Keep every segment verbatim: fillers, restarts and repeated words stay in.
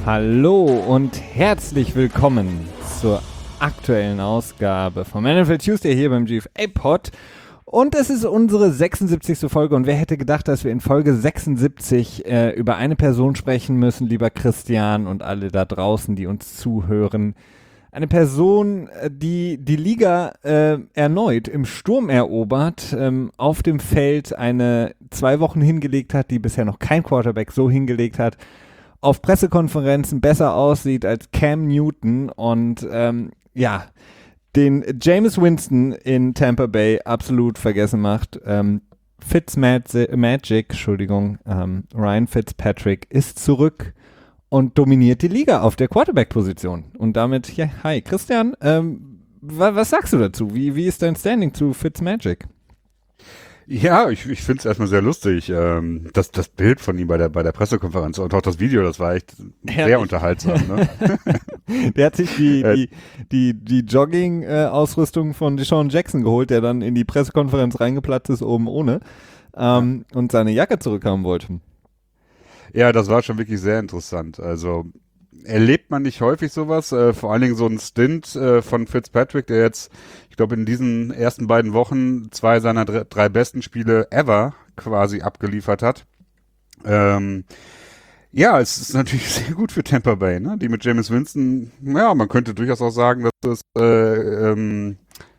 Hallo und herzlich willkommen zur aktuellen Ausgabe vom N F L Tuesday hier beim G F A-Pod. Und es ist unsere sechsundsiebzigste Folge und wer hätte gedacht, dass wir in Folge sechsundsiebzig äh, über eine Person sprechen müssen, lieber Christian und alle da draußen, die uns zuhören. Eine Person, die die Liga äh, erneut im Sturm erobert, ähm, auf dem Feld eine zwei Wochen hingelegt hat, die bisher noch kein Quarterback so hingelegt hat, auf Pressekonferenzen besser aussieht als Cam Newton und ähm, ja, den Jameis Winston in Tampa Bay absolut vergessen macht. Ähm, Fitzmagic, Entschuldigung, ähm, Ryan Fitzpatrick ist zurück und dominiert die Liga auf der Quarterback-Position. Und damit, ja, hi Christian, ähm, wa- was sagst du dazu? Wie, wie ist dein Standing zu Fitzmagic? Ja, ich, ich finde es erstmal sehr lustig. Ähm, das, das Bild von ihm bei der, bei der Pressekonferenz und auch das Video, das war echt Herrlich. sehr unterhaltsam. Ne? Der hat sich die, die, die, die Jogging-Ausrüstung von Deshaun Jackson geholt, der dann in die Pressekonferenz reingeplatzt ist, oben ohne, ähm, ja. und seine Jacke zurückhaben wollte. Ja, das war schon wirklich sehr interessant. Also erlebt man nicht häufig sowas, äh, vor allen Dingen so ein Stint äh, von Fitzpatrick, der jetzt, ich glaube, in diesen ersten beiden Wochen zwei seiner drei, drei besten Spiele ever quasi abgeliefert hat. Ähm, ja, es ist natürlich sehr gut für Tampa Bay, ne? Die mit Jameis Winston, ja, man könnte durchaus auch sagen, dass das, äh, ähm,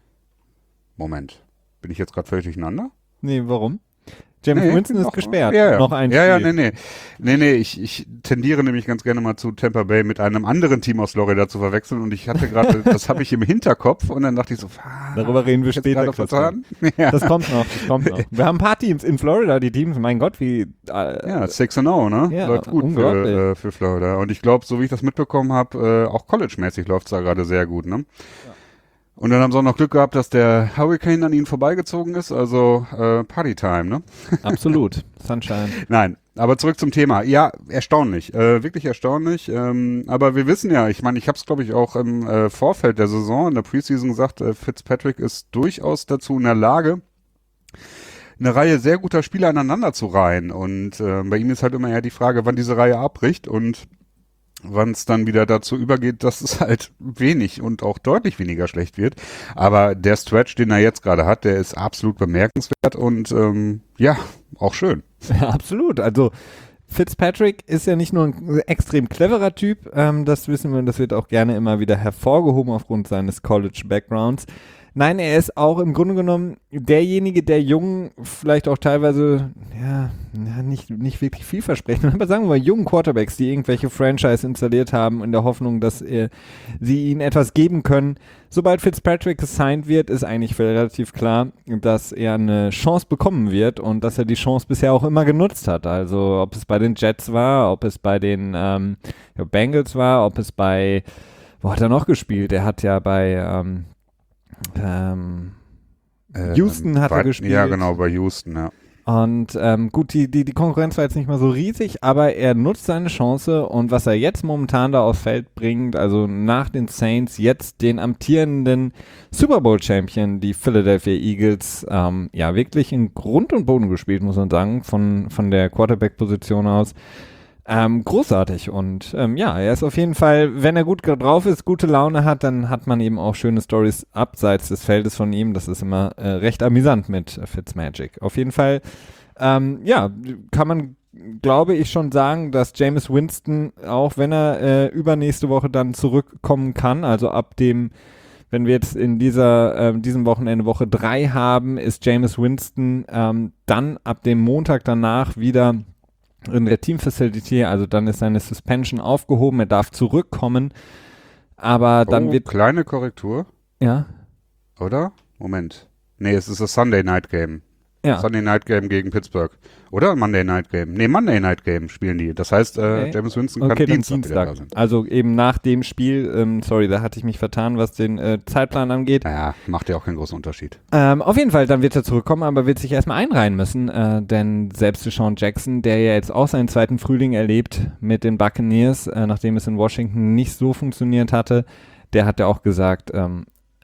Moment, bin ich jetzt gerade völlig durcheinander? Nee, warum? Jameis nee, Winston ist noch, gesperrt. Ja, ja. Noch ein ja, Spiel. Ja, nee, nee. Nee, nee, ich, ich tendiere nämlich ganz gerne mal zu Tampa Bay mit einem anderen Team aus Florida zu verwechseln und ich hatte gerade, das habe ich im Hinterkopf und dann dachte ich so, ah, darüber reden wir später. Ja. Das kommt noch, das kommt noch. Wir haben ein paar Teams in Florida, die Teams, mein Gott, wie... Äh, ja, six and oh, ne? Ja, läuft gut für, äh, für Florida. Und ich glaube, so wie ich das mitbekommen habe, äh, auch college-mäßig läuft es da gerade sehr gut, ne? Ja. Und dann haben sie auch noch Glück gehabt, dass der Hurricane an ihnen vorbeigezogen ist, also äh, Partytime, ne? Absolut, Sunshine. Nein, aber zurück zum Thema. Ja, erstaunlich, äh, wirklich erstaunlich. Ähm, aber wir wissen ja, ich meine, ich habe es glaube ich auch im äh, Vorfeld der Saison, in der Preseason gesagt, äh, Fitzpatrick ist durchaus dazu in der Lage, eine Reihe sehr guter Spieler aneinander zu reihen. Und äh, bei ihm ist halt immer eher die Frage, wann diese Reihe abbricht und wann es dann wieder dazu übergeht, dass es halt wenig und auch deutlich weniger schlecht wird. Aber der Stretch, den er jetzt gerade hat, der ist absolut bemerkenswert und ähm, ja, auch schön. Ja, absolut. Also Fitzpatrick ist ja nicht nur ein extrem cleverer Typ, ähm, das wissen wir und das wird auch gerne immer wieder hervorgehoben aufgrund seines College-Backgrounds. Nein, er ist auch im Grunde genommen derjenige, der jungen, vielleicht auch teilweise, ja, ja nicht, nicht wirklich vielversprechend, aber sagen wir mal jungen Quarterbacks, die irgendwelche Franchise installiert haben, in der Hoffnung, dass er, sie ihnen etwas geben können. Sobald Fitzpatrick gesigned wird, ist eigentlich relativ klar, dass er eine Chance bekommen wird und dass er die Chance bisher auch immer genutzt hat. Also ob es bei den Jets war, ob es bei den ähm, Bengals war, ob es bei, wo hat er noch gespielt? Er hat ja bei ähm, Ähm, Houston ähm, hat er gespielt. Ja, genau, bei Houston, ja. Und ähm, gut, die, die, die Konkurrenz war jetzt nicht mal so riesig, aber er nutzt seine Chance und was er jetzt momentan da aufs Feld bringt, also nach den Saints, jetzt den amtierenden Super Bowl-Champion, die Philadelphia Eagles, ähm, ja, wirklich in Grund und Boden gespielt, muss man sagen, von, von der Quarterback-Position aus. Ähm, großartig und ähm, ja, er ist auf jeden Fall, wenn er gut drauf ist, gute Laune hat, dann hat man eben auch schöne Stories abseits des Feldes von ihm. Das ist immer äh, recht amüsant mit äh, Fitzmagic. Auf jeden Fall, ähm, ja, kann man, glaube ich, schon sagen, dass Jameis Winston, auch wenn er äh, übernächste Woche dann zurückkommen kann, also ab dem, wenn wir jetzt in dieser, äh, diesem Wochenende Woche drei haben, ist Jameis Winston ähm, dann ab dem Montag danach wieder in der Team-Facility, also dann ist seine Suspension aufgehoben, er darf zurückkommen, aber dann oh, wird... kleine Korrektur. Ja. Oder? Moment. Nee, es ist das Sunday Night Game. Ja. Sunday Night Game gegen Pittsburgh. Oder Monday Night Game. Nee, Monday Night Game spielen die. Das heißt, äh, okay. Jameis Winston okay, kann Dienstag, Dienstag. wieder da sein. Also eben nach dem Spiel, ähm, sorry, da hatte ich mich vertan, was den äh, Zeitplan angeht. Naja, macht ja auch keinen großen Unterschied. Ähm, auf jeden Fall, dann wird er zurückkommen, aber wird sich erstmal einreihen müssen, äh, denn selbst Deshaun Jackson, der ja jetzt auch seinen zweiten Frühling erlebt mit den Buccaneers, äh, nachdem es in Washington nicht so funktioniert hatte, der hat ja auch gesagt, ähm,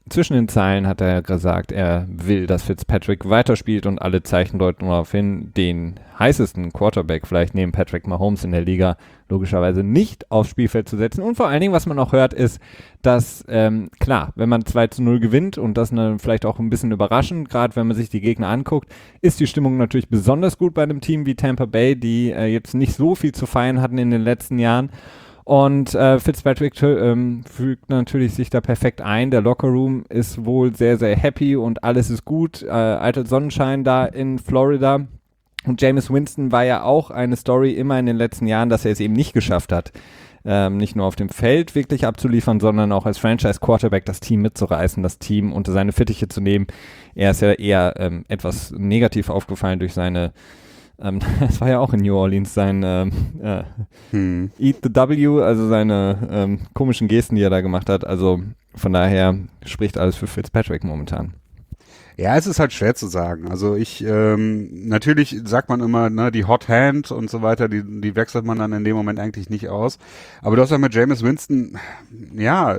zwischen den Zeilen hat er gesagt, er will, dass Fitzpatrick weiterspielt und alle Zeichen deuten darauf hin, den heißesten Quarterback vielleicht neben Patrick Mahomes in der Liga logischerweise nicht aufs Spielfeld zu setzen. Und vor allen Dingen, was man auch hört, ist, dass, ähm, klar, wenn man zwei zu null gewinnt und das ne, vielleicht auch ein bisschen überraschend, gerade wenn man sich die Gegner anguckt, ist die Stimmung natürlich besonders gut bei einem Team wie Tampa Bay, die äh, jetzt nicht so viel zu feiern hatten in den letzten Jahren. Und äh, Fitzpatrick ähm, fügt natürlich sich da perfekt ein. Der Lockerroom ist wohl sehr, sehr happy und alles ist gut. Äh, eitel Sonnenschein da in Florida. Und Jameis Winston war ja auch eine Story immer in den letzten Jahren, dass er es eben nicht geschafft hat, ähm, nicht nur auf dem Feld wirklich abzuliefern, sondern auch als Franchise-Quarterback das Team mitzureißen, das Team unter seine Fittiche zu nehmen. Er ist ja eher ähm, etwas negativ aufgefallen durch seine Ähm, das war ja auch in New Orleans sein ähm, äh, hm. Eat the W, also seine ähm, komischen Gesten, die er da gemacht hat. Also von daher spricht alles für Fitzpatrick momentan. Ja, es ist halt schwer zu sagen. Also ich, ähm, natürlich sagt man immer, ne, die Hot Hand und so weiter, die, die wechselt man dann in dem Moment eigentlich nicht aus. Aber du hast ja mit Jameis Winston, ja,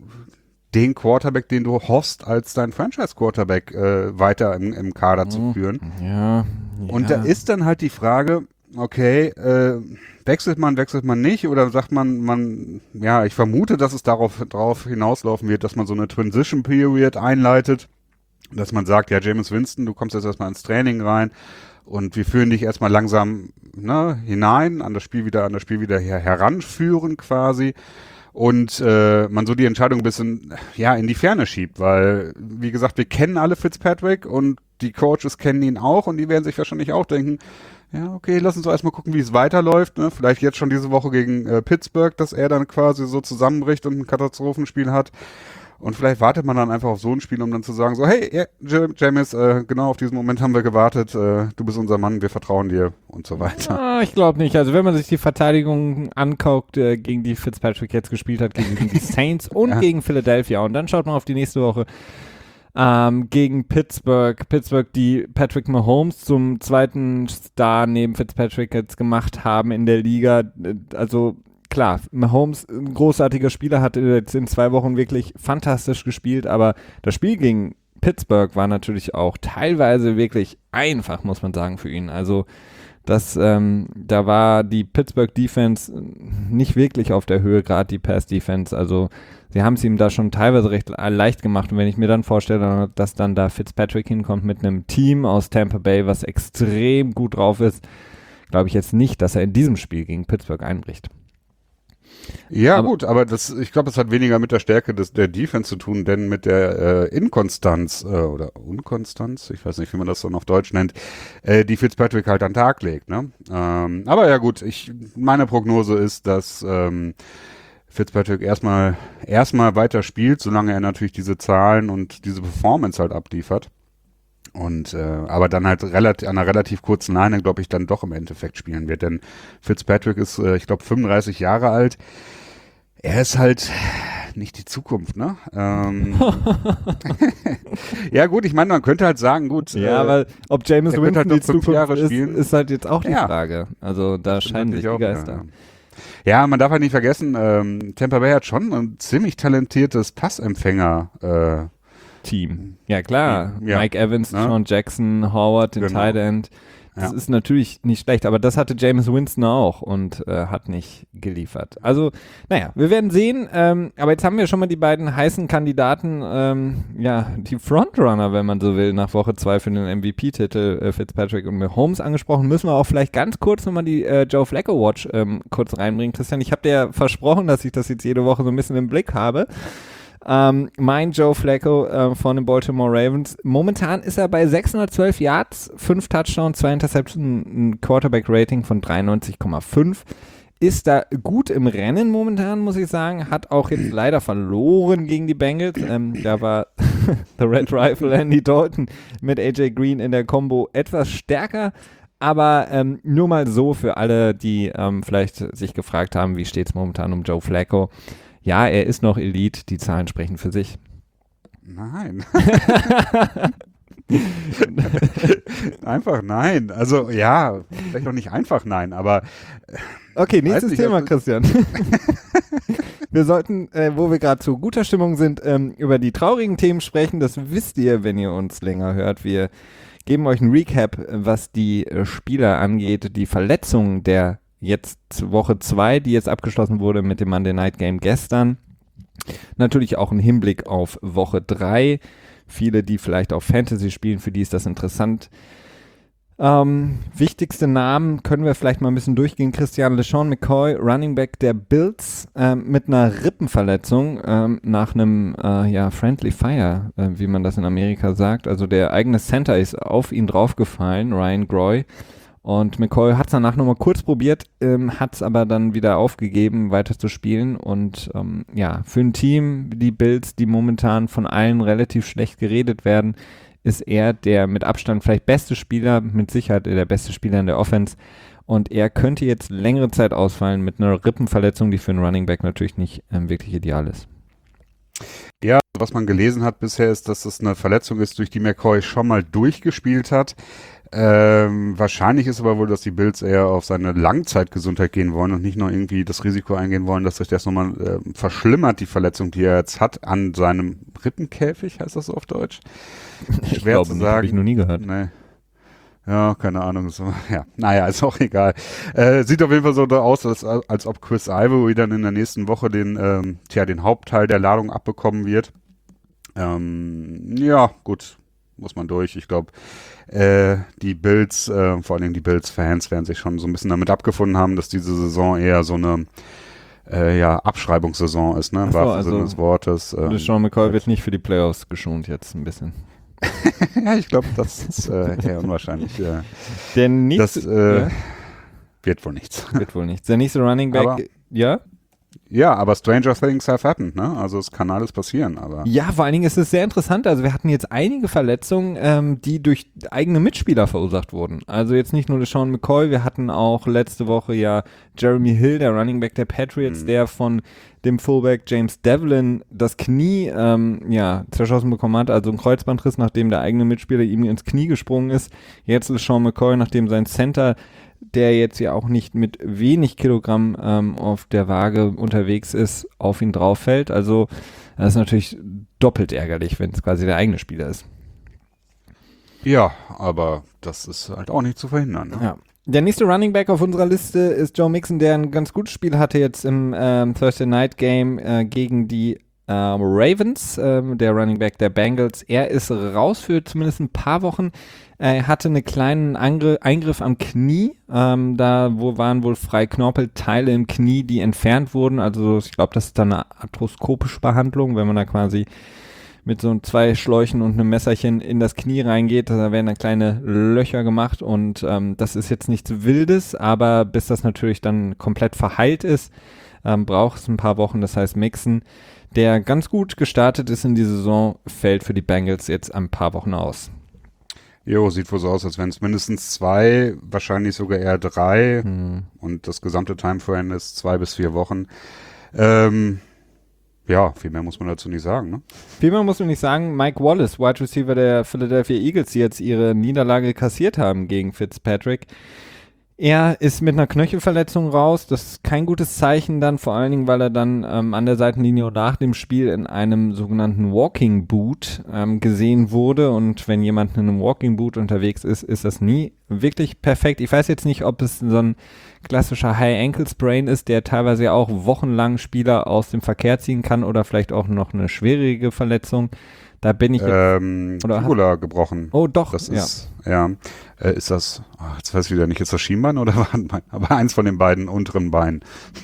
den Quarterback, den du hoffst, als dein Franchise-Quarterback äh, weiter im, im Kader oh, zu führen. Ja, ja. Und da ist dann halt die Frage, okay, äh, wechselt man, wechselt man nicht oder sagt man, man, ja, ich vermute, dass es darauf, darauf hinauslaufen wird, dass man so eine Transition Period einleitet, dass man sagt, ja, Jameis Winston, du kommst jetzt erstmal ins Training rein und wir führen dich erstmal langsam ne, hinein, an das Spiel wieder, an das Spiel wieder her, heranführen quasi. Und äh, man so die Entscheidung ein bisschen ja in die Ferne schiebt, weil, wie gesagt, wir kennen alle Fitzpatrick und die Coaches kennen ihn auch und die werden sich wahrscheinlich auch denken, ja, okay, lass uns doch erstmal gucken, wie es weiterläuft. Ne? Vielleicht jetzt schon diese Woche gegen äh, Pittsburgh, dass er dann quasi so zusammenbricht und ein Katastrophenspiel hat. Und vielleicht wartet man dann einfach auf so ein Spiel, um dann zu sagen, so, hey, ja, Jameis, äh, genau auf diesen Moment haben wir gewartet, äh, du bist unser Mann, wir vertrauen dir und so weiter. Ah, ich glaube nicht. Also wenn man sich die Verteidigung anguckt, äh, gegen die Fitzpatrick jetzt gespielt hat, gegen die Saints und ja. gegen Philadelphia und dann schaut man auf die nächste Woche ähm, gegen Pittsburgh. Pittsburgh, die Patrick Mahomes zum zweiten Star neben Fitzpatrick jetzt gemacht haben in der Liga. Also klar, Mahomes, ein großartiger Spieler, hat jetzt in zwei Wochen wirklich fantastisch gespielt, aber das Spiel gegen Pittsburgh war natürlich auch teilweise wirklich einfach, muss man sagen, für ihn. Also das, ähm, da war die Pittsburgh Defense nicht wirklich auf der Höhe, gerade die Pass Defense. Also sie haben es ihm da schon teilweise recht leicht gemacht. Und wenn ich mir dann vorstelle, dass dann da Fitzpatrick hinkommt mit einem Team aus Tampa Bay, was extrem gut drauf ist, glaube ich jetzt nicht, dass er in diesem Spiel gegen Pittsburgh einbricht. Ja, aber gut, aber das, ich glaube, das hat weniger mit der Stärke des, der Defense zu tun, denn mit der äh, Inkonstanz äh, oder Unkonstanz, ich weiß nicht, wie man das so auf Deutsch nennt, äh, die Fitzpatrick halt an den Tag legt. Ne? Ähm, aber ja gut, ich, meine Prognose ist, dass ähm, Fitzpatrick erstmal erstmal weiter spielt, solange er natürlich diese Zahlen und diese Performance halt abliefert. Und äh, aber dann halt relativ an einer relativ kurzen Leine, glaube ich, dann doch im Endeffekt spielen wird. Denn Fitzpatrick ist, äh, ich glaube, fünfunddreißig Jahre alt. Er ist halt nicht die Zukunft, ne? Ähm, ja gut, ich meine, man könnte halt sagen, gut. Ja, äh, aber ob Jameis Winston halt die Zukunft Jahre ist, spielen. ist halt jetzt auch die ja. Frage. Also da scheinen sich die Geister. Ja. ja, man darf halt nicht vergessen, ähm, Tampa Bay hat schon ein ziemlich talentiertes Passempfänger äh, Team. Ja, klar. Ja. Mike Evans, ja. Sean Jackson, Howard, den genau. Tight End. Das ja. ist natürlich nicht schlecht, aber das hatte Jameis Winston auch und äh, hat nicht geliefert. Also, naja, wir werden sehen. Ähm, aber jetzt haben wir schon mal die beiden heißen Kandidaten, ähm, ja, die Frontrunner, wenn man so will, nach Woche zwei für den M V P-Titel, äh, Fitzpatrick und Mahomes angesprochen. Müssen wir auch vielleicht ganz kurz nochmal die äh, Joe Flacco Watch ähm, kurz reinbringen. Christian, ich habe dir versprochen, dass ich das jetzt jede Woche so ein bisschen im Blick habe. Ähm, mein Joe Flacco äh, von den Baltimore Ravens. Momentan ist er bei sechshundertzwölf Yards, fünf Touchdowns, zwei Interceptions, ein Quarterback-Rating von dreiundneunzig Komma fünf. Ist da gut im Rennen momentan, muss ich sagen. Hat auch jetzt leider verloren gegen die Bengals. Ähm, da war The Red Rifle Andy Dalton mit A J Green in der Combo etwas stärker. Aber ähm, nur mal so für alle, die ähm, vielleicht sich gefragt haben, wie steht es momentan um Joe Flacco. Ja, er ist noch Elite, die Zahlen sprechen für sich. Nein. Einfach nein. Also ja, vielleicht noch nicht einfach nein, aber okay, nächstes nicht, Thema, Christian. Wir sollten, äh, wo wir gerade zu guter Stimmung sind, ähm, über die traurigen Themen sprechen. Das wisst ihr, wenn ihr uns länger hört. Wir geben euch einen Recap, was die äh, Spieler angeht. Die Verletzungen der jetzt Woche zwei, die jetzt abgeschlossen wurde mit dem Monday Night Game gestern. Natürlich auch ein Hinblick auf Woche drei. Viele, die vielleicht auch Fantasy spielen, für die ist das interessant. Ähm, wichtigste Namen können wir vielleicht mal ein bisschen durchgehen. Christian LeSean McCoy, Running Back der Bills, ähm, mit einer Rippenverletzung ähm, nach einem äh, ja, Friendly Fire, äh, wie man das in Amerika sagt. Also der eigene Center ist auf ihn draufgefallen, Ryan Groy. Und McCoy hat es danach nochmal kurz probiert, ähm, hat es aber dann wieder aufgegeben, weiter zu spielen. Und ähm, ja, für ein Team, die Bills, die momentan von allen relativ schlecht geredet werden, ist er der mit Abstand vielleicht beste Spieler, mit Sicherheit der beste Spieler in der Offense. Und er könnte jetzt längere Zeit ausfallen mit einer Rippenverletzung, die für einen Running Back natürlich nicht ähm, wirklich ideal ist. Ja, was man gelesen hat bisher ist, dass das eine Verletzung ist, durch die McCoy schon mal durchgespielt hat. Ähm, wahrscheinlich ist aber wohl, dass die Bills eher auf seine Langzeitgesundheit gehen wollen und nicht nur irgendwie das Risiko eingehen wollen, dass sich das nochmal äh, verschlimmert, die Verletzung, die er jetzt hat, an seinem Rippenkäfig, heißt das so auf Deutsch? Ich Schwer glaube zu nicht, sagen. habe ich noch nie gehört. Nee. Ja, keine Ahnung. So, ja, naja, ist auch egal. Äh, sieht auf jeden Fall so da aus, als, als ob Chris Ivory dann in der nächsten Woche den, ähm, tja, den Hauptteil der Ladung abbekommen wird. Ähm, ja, gut, muss man durch. Ich glaube, äh, die Bills, äh, vor allen Dingen die Bills-Fans, werden sich schon so ein bisschen damit abgefunden haben, dass diese Saison eher so eine äh, ja, Abschreibungssaison ist, ne? Im Ach so, wahrsten also Sinne des Wortes. Ähm, LeSean McCoy wird nicht für die Playoffs geschont jetzt ein bisschen. ja, ich glaube, das ist äh, eher unwahrscheinlich. Ja. Der nächste, das äh, ja, wird wohl nichts. wird wohl nichts. Der nächste Running Back, Aber- ja? Ja, aber Stranger Things have happened, ne? Also es kann alles passieren, aber Ja, vor allen Dingen ist es sehr interessant. Also wir hatten jetzt einige Verletzungen, ähm, die durch eigene Mitspieler verursacht wurden. Also jetzt nicht nur LeSean McCoy, wir hatten auch letzte Woche ja Jeremy Hill, der Running Back der Patriots, Mhm. der von dem Fullback James Devlin das Knie ähm, ja, zerschossen bekommen hat, also ein Kreuzbandriss, nachdem der eigene Mitspieler ihm ins Knie gesprungen ist. Jetzt LeSean McCoy, nachdem sein Center, der jetzt ja auch nicht mit wenig Kilogramm ähm, auf der Waage unterwegs ist, auf ihn drauf fällt. Also das ist natürlich doppelt ärgerlich, wenn es quasi der eigene Spieler ist. ja, aber das ist halt auch nicht zu verhindern. Ne? Ja. Der nächste Running Back auf unserer Liste ist Joe Mixon, der ein ganz gutes Spiel hatte jetzt im ähm, Thursday Night Game äh, gegen die ähm, Ravens, ähm, der Running Back der Bengals. Er ist raus für zumindest ein paar Wochen. Er hatte einen kleinen Angr- Eingriff am Knie. Ähm, da wo waren wohl frei Knorpelteile im Knie, die entfernt wurden. Also ich glaube, das ist dann eine arthroskopische Behandlung, wenn man da quasi mit so zwei Schläuchen und einem Messerchen in das Knie reingeht. Da werden dann kleine Löcher gemacht und ähm, das ist jetzt nichts Wildes, aber bis das natürlich dann komplett verheilt ist, ähm, braucht es ein paar Wochen. Das heißt, Mixon, der ganz gut gestartet ist in die Saison, fällt für die Bengals jetzt ein paar Wochen aus. Jo, sieht wohl so aus, als wären es mindestens zwei, wahrscheinlich sogar eher drei Hm. und das gesamte Timeframe ist zwei bis vier Wochen. Ähm, ja, viel mehr muss man dazu nicht sagen, ne? Viel mehr muss man nicht sagen. Mike Wallace, Wide Receiver der Philadelphia Eagles, die jetzt ihre Niederlage kassiert haben gegen Fitzpatrick. Er ist mit einer Knöchelverletzung raus. Das ist kein gutes Zeichen dann, vor allen Dingen, weil er dann ähm, an der Seitenlinie und nach dem Spiel in einem sogenannten Walking Boot ähm, gesehen wurde. Und wenn jemand in einem Walking Boot unterwegs ist, ist das nie wirklich perfekt. Ich weiß jetzt nicht, ob es so ein klassischer High-Ankle-Sprain ist, der teilweise ja auch wochenlang Spieler aus dem Verkehr ziehen kann oder vielleicht auch noch eine schwierige Verletzung. Da bin ich jetzt, Ähm, oder Fibula gebrochen. oh doch, Das ja. ist, ja, äh, ist das, oh, jetzt weiß ich wieder nicht, ist das Schienbein oder Wadenbein? Aber eins von den beiden unteren Beinen.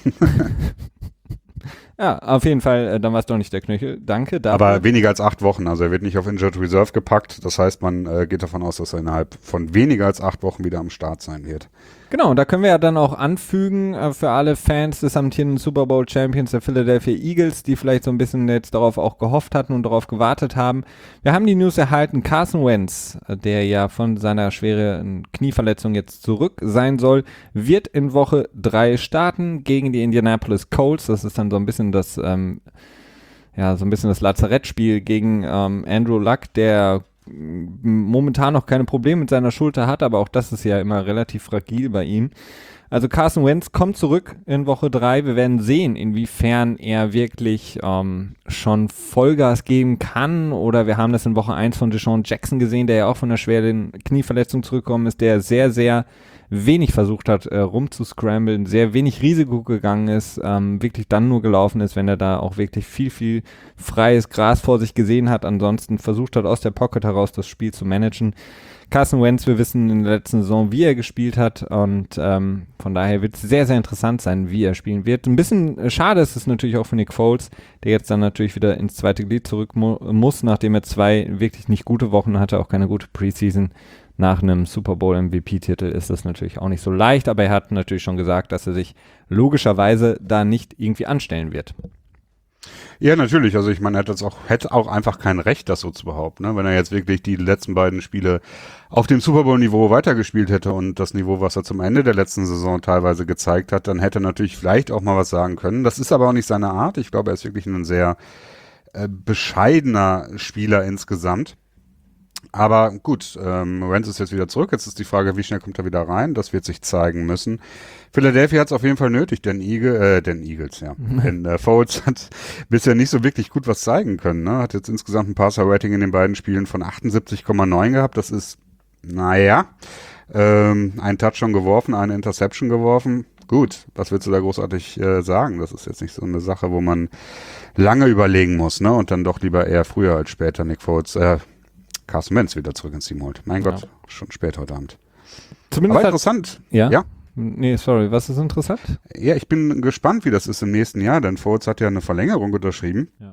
Ja, auf jeden Fall, äh, dann war es doch nicht der Knöchel. Danke dafür. Aber weniger als acht Wochen, also er wird nicht auf Injured Reserve gepackt. Das heißt, man äh, geht davon aus, dass er innerhalb von weniger als acht Wochen wieder am Start sein wird. Genau, und da können wir ja dann auch anfügen äh, für alle Fans des amtierenden Super Bowl Champions der Philadelphia Eagles, die vielleicht so ein bisschen jetzt darauf auch gehofft hatten und darauf gewartet haben. Wir haben die News erhalten, Carson Wentz, äh, der ja von seiner schweren Knieverletzung jetzt zurück sein soll, wird in Woche drei starten gegen die Indianapolis Colts. Das ist dann so ein bisschen das, ähm, ja, so ein bisschen das Lazarettspiel gegen ähm, Andrew Luck, der momentan noch keine Probleme mit seiner Schulter hat, aber auch das ist ja immer relativ fragil bei ihm. Also Carson Wentz kommt zurück in Woche drei. Wir werden sehen, inwiefern er wirklich ähm, schon Vollgas geben kann. Oder wir haben das in Woche eins von Deshaun Jackson gesehen, der ja auch von einer schweren Knieverletzung zurückgekommen ist, der sehr, sehr wenig versucht hat, äh, rumzuscramblen, sehr wenig Risiko gegangen ist, ähm, wirklich dann nur gelaufen ist, wenn er da auch wirklich viel, viel freies Gras vor sich gesehen hat. Ansonsten versucht hat, aus der Pocket heraus das Spiel zu managen. Carson Wentz, wir wissen in der letzten Saison, wie er gespielt hat und ähm, von daher wird es sehr, sehr interessant sein, wie er spielen wird. Ein bisschen äh, schade ist es natürlich auch für Nick Foles, der jetzt dann natürlich wieder ins zweite Glied zurück mu- muss, nachdem er zwei wirklich nicht gute Wochen hatte, auch keine gute Preseason. Nach einem Super Bowl M V P-Titel ist das natürlich auch nicht so leicht, aber er hat natürlich schon gesagt, dass er sich logischerweise da nicht irgendwie anstellen wird. Ja, natürlich. Also ich meine, er hat jetzt auch, hätte auch einfach kein Recht, das so zu behaupten. Ne? Wenn er jetzt wirklich die letzten beiden Spiele auf dem Super Bowl-Niveau weitergespielt hätte und das Niveau, was er zum Ende der letzten Saison teilweise gezeigt hat, dann hätte er natürlich vielleicht auch mal was sagen können. Das ist aber auch nicht seine Art. Ich glaube, er ist wirklich ein sehr äh, bescheidener Spieler insgesamt. Aber gut, ähm, Wentz ist jetzt wieder zurück. Jetzt ist die Frage, wie schnell kommt er wieder rein? Das wird sich zeigen müssen. Philadelphia hat es auf jeden Fall nötig, denn Eagle, äh, denn Eagles, ja. denn äh, Foles hat bisher nicht so wirklich gut was zeigen können. Ne? Hat jetzt insgesamt ein Passer-Rating in den beiden Spielen von achtundsiebzig Komma neun gehabt. Das ist, naja, ähm, ein Touchdown geworfen, eine Interception geworfen. Gut, was willst du da großartig äh, sagen? Das ist jetzt nicht so eine Sache, wo man lange überlegen muss, ne? Und dann doch lieber eher früher als später Nick Foles, äh, Carson Wentz wieder zurück ins Team holt. Mein ja. Gott, schon spät heute Abend. Zumindest Aber interessant. Ja? ja? Nee, sorry, was ist interessant? Ja, ich bin gespannt, wie das ist im nächsten Jahr, denn Foles hat ja eine Verlängerung unterschrieben, ja.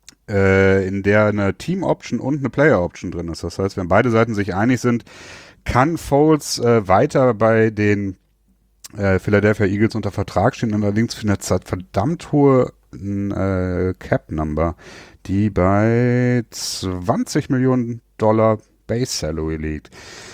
äh, in der eine Team-Option und eine Player-Option drin ist. Das heißt, wenn beide Seiten sich einig sind, kann Foles äh, weiter bei den äh, Philadelphia Eagles unter Vertrag stehen, allerdings für eine verdammt hohe äh, Cap-Number, die bei zwanzig Millionen Dollar Base Salary liegt.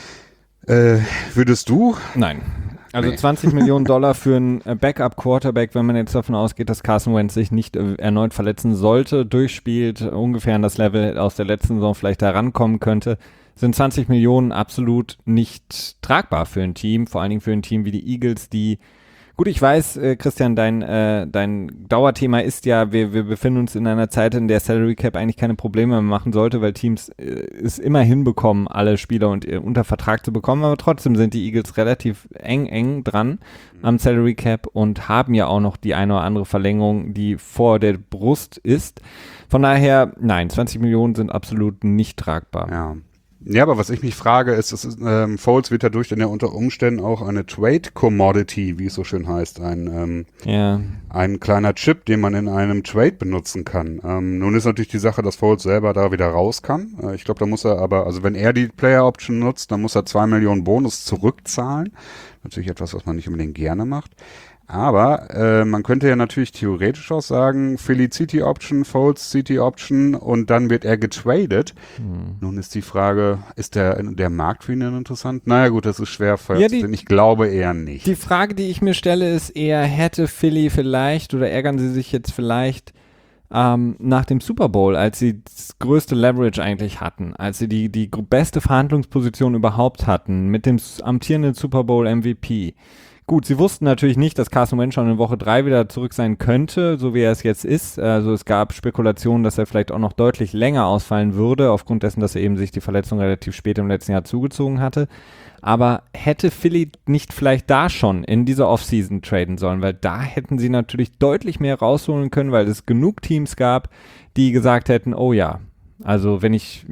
Äh, würdest du? Nein. Also nee. zwanzig Millionen Dollar für einen Backup-Quarterback, wenn man jetzt davon ausgeht, dass Carson Wentz sich nicht äh, erneut verletzen sollte, durchspielt, ungefähr an das Level aus der letzten Saison vielleicht herankommen könnte, sind zwanzig Millionen absolut nicht tragbar für ein Team, vor allen Dingen für ein Team wie die Eagles, die Gut, ich weiß, äh, Christian, dein, äh, dein Dauerthema ist ja, wir, wir befinden uns in einer Zeit, in der Salary Cap eigentlich keine Probleme mehr machen sollte, weil Teams äh, es immer hinbekommen, alle Spieler und, äh, unter Vertrag zu bekommen, aber trotzdem sind die Eagles relativ eng, eng dran am Salary Cap und haben ja auch noch die eine oder andere Verlängerung, die vor der Brust ist. Von daher, nein, zwanzig Millionen sind absolut nicht tragbar. Ja. Ja, aber was ich mich frage, ist, ist ähm, Foles wird dadurch dann ja unter Umständen auch eine Trade-Commodity, wie es so schön heißt, ein, ähm, ja. ein kleiner Chip, den man in einem Trade benutzen kann. Ähm, nun ist natürlich die Sache, dass Foles selber da wieder raus kann. Äh, ich glaube, da muss er aber, also wenn er die Player-Option nutzt, dann muss er zwei Millionen Bonus zurückzahlen. Natürlich etwas, was man nicht unbedingt gerne macht. Aber äh, man könnte ja natürlich theoretisch auch sagen, Philly City Option, Foles City Option und dann wird er getradet. Hm. Nun ist die Frage, ist der, der Markt für ihn denn interessant? Naja gut, das ist schwer, ja, die, denn ich glaube eher nicht. Die Frage, die ich mir stelle, ist eher, hätte Philly vielleicht oder ärgern sie sich jetzt vielleicht ähm, nach dem Super Bowl, als sie das größte Leverage eigentlich hatten, als sie die, die beste Verhandlungsposition überhaupt hatten mit dem amtierenden Super Bowl M V P. Gut, sie wussten natürlich nicht, dass Carson Wentz schon in Woche drei wieder zurück sein könnte, so wie er es jetzt ist. Also es gab Spekulationen, dass er vielleicht auch noch deutlich länger ausfallen würde, aufgrund dessen, dass er eben sich die Verletzung relativ spät im letzten Jahr zugezogen hatte. Aber hätte Philly nicht vielleicht da schon in dieser Offseason traden sollen, weil da hätten sie natürlich deutlich mehr rausholen können, weil es genug Teams gab, die gesagt hätten, oh ja, also wenn ich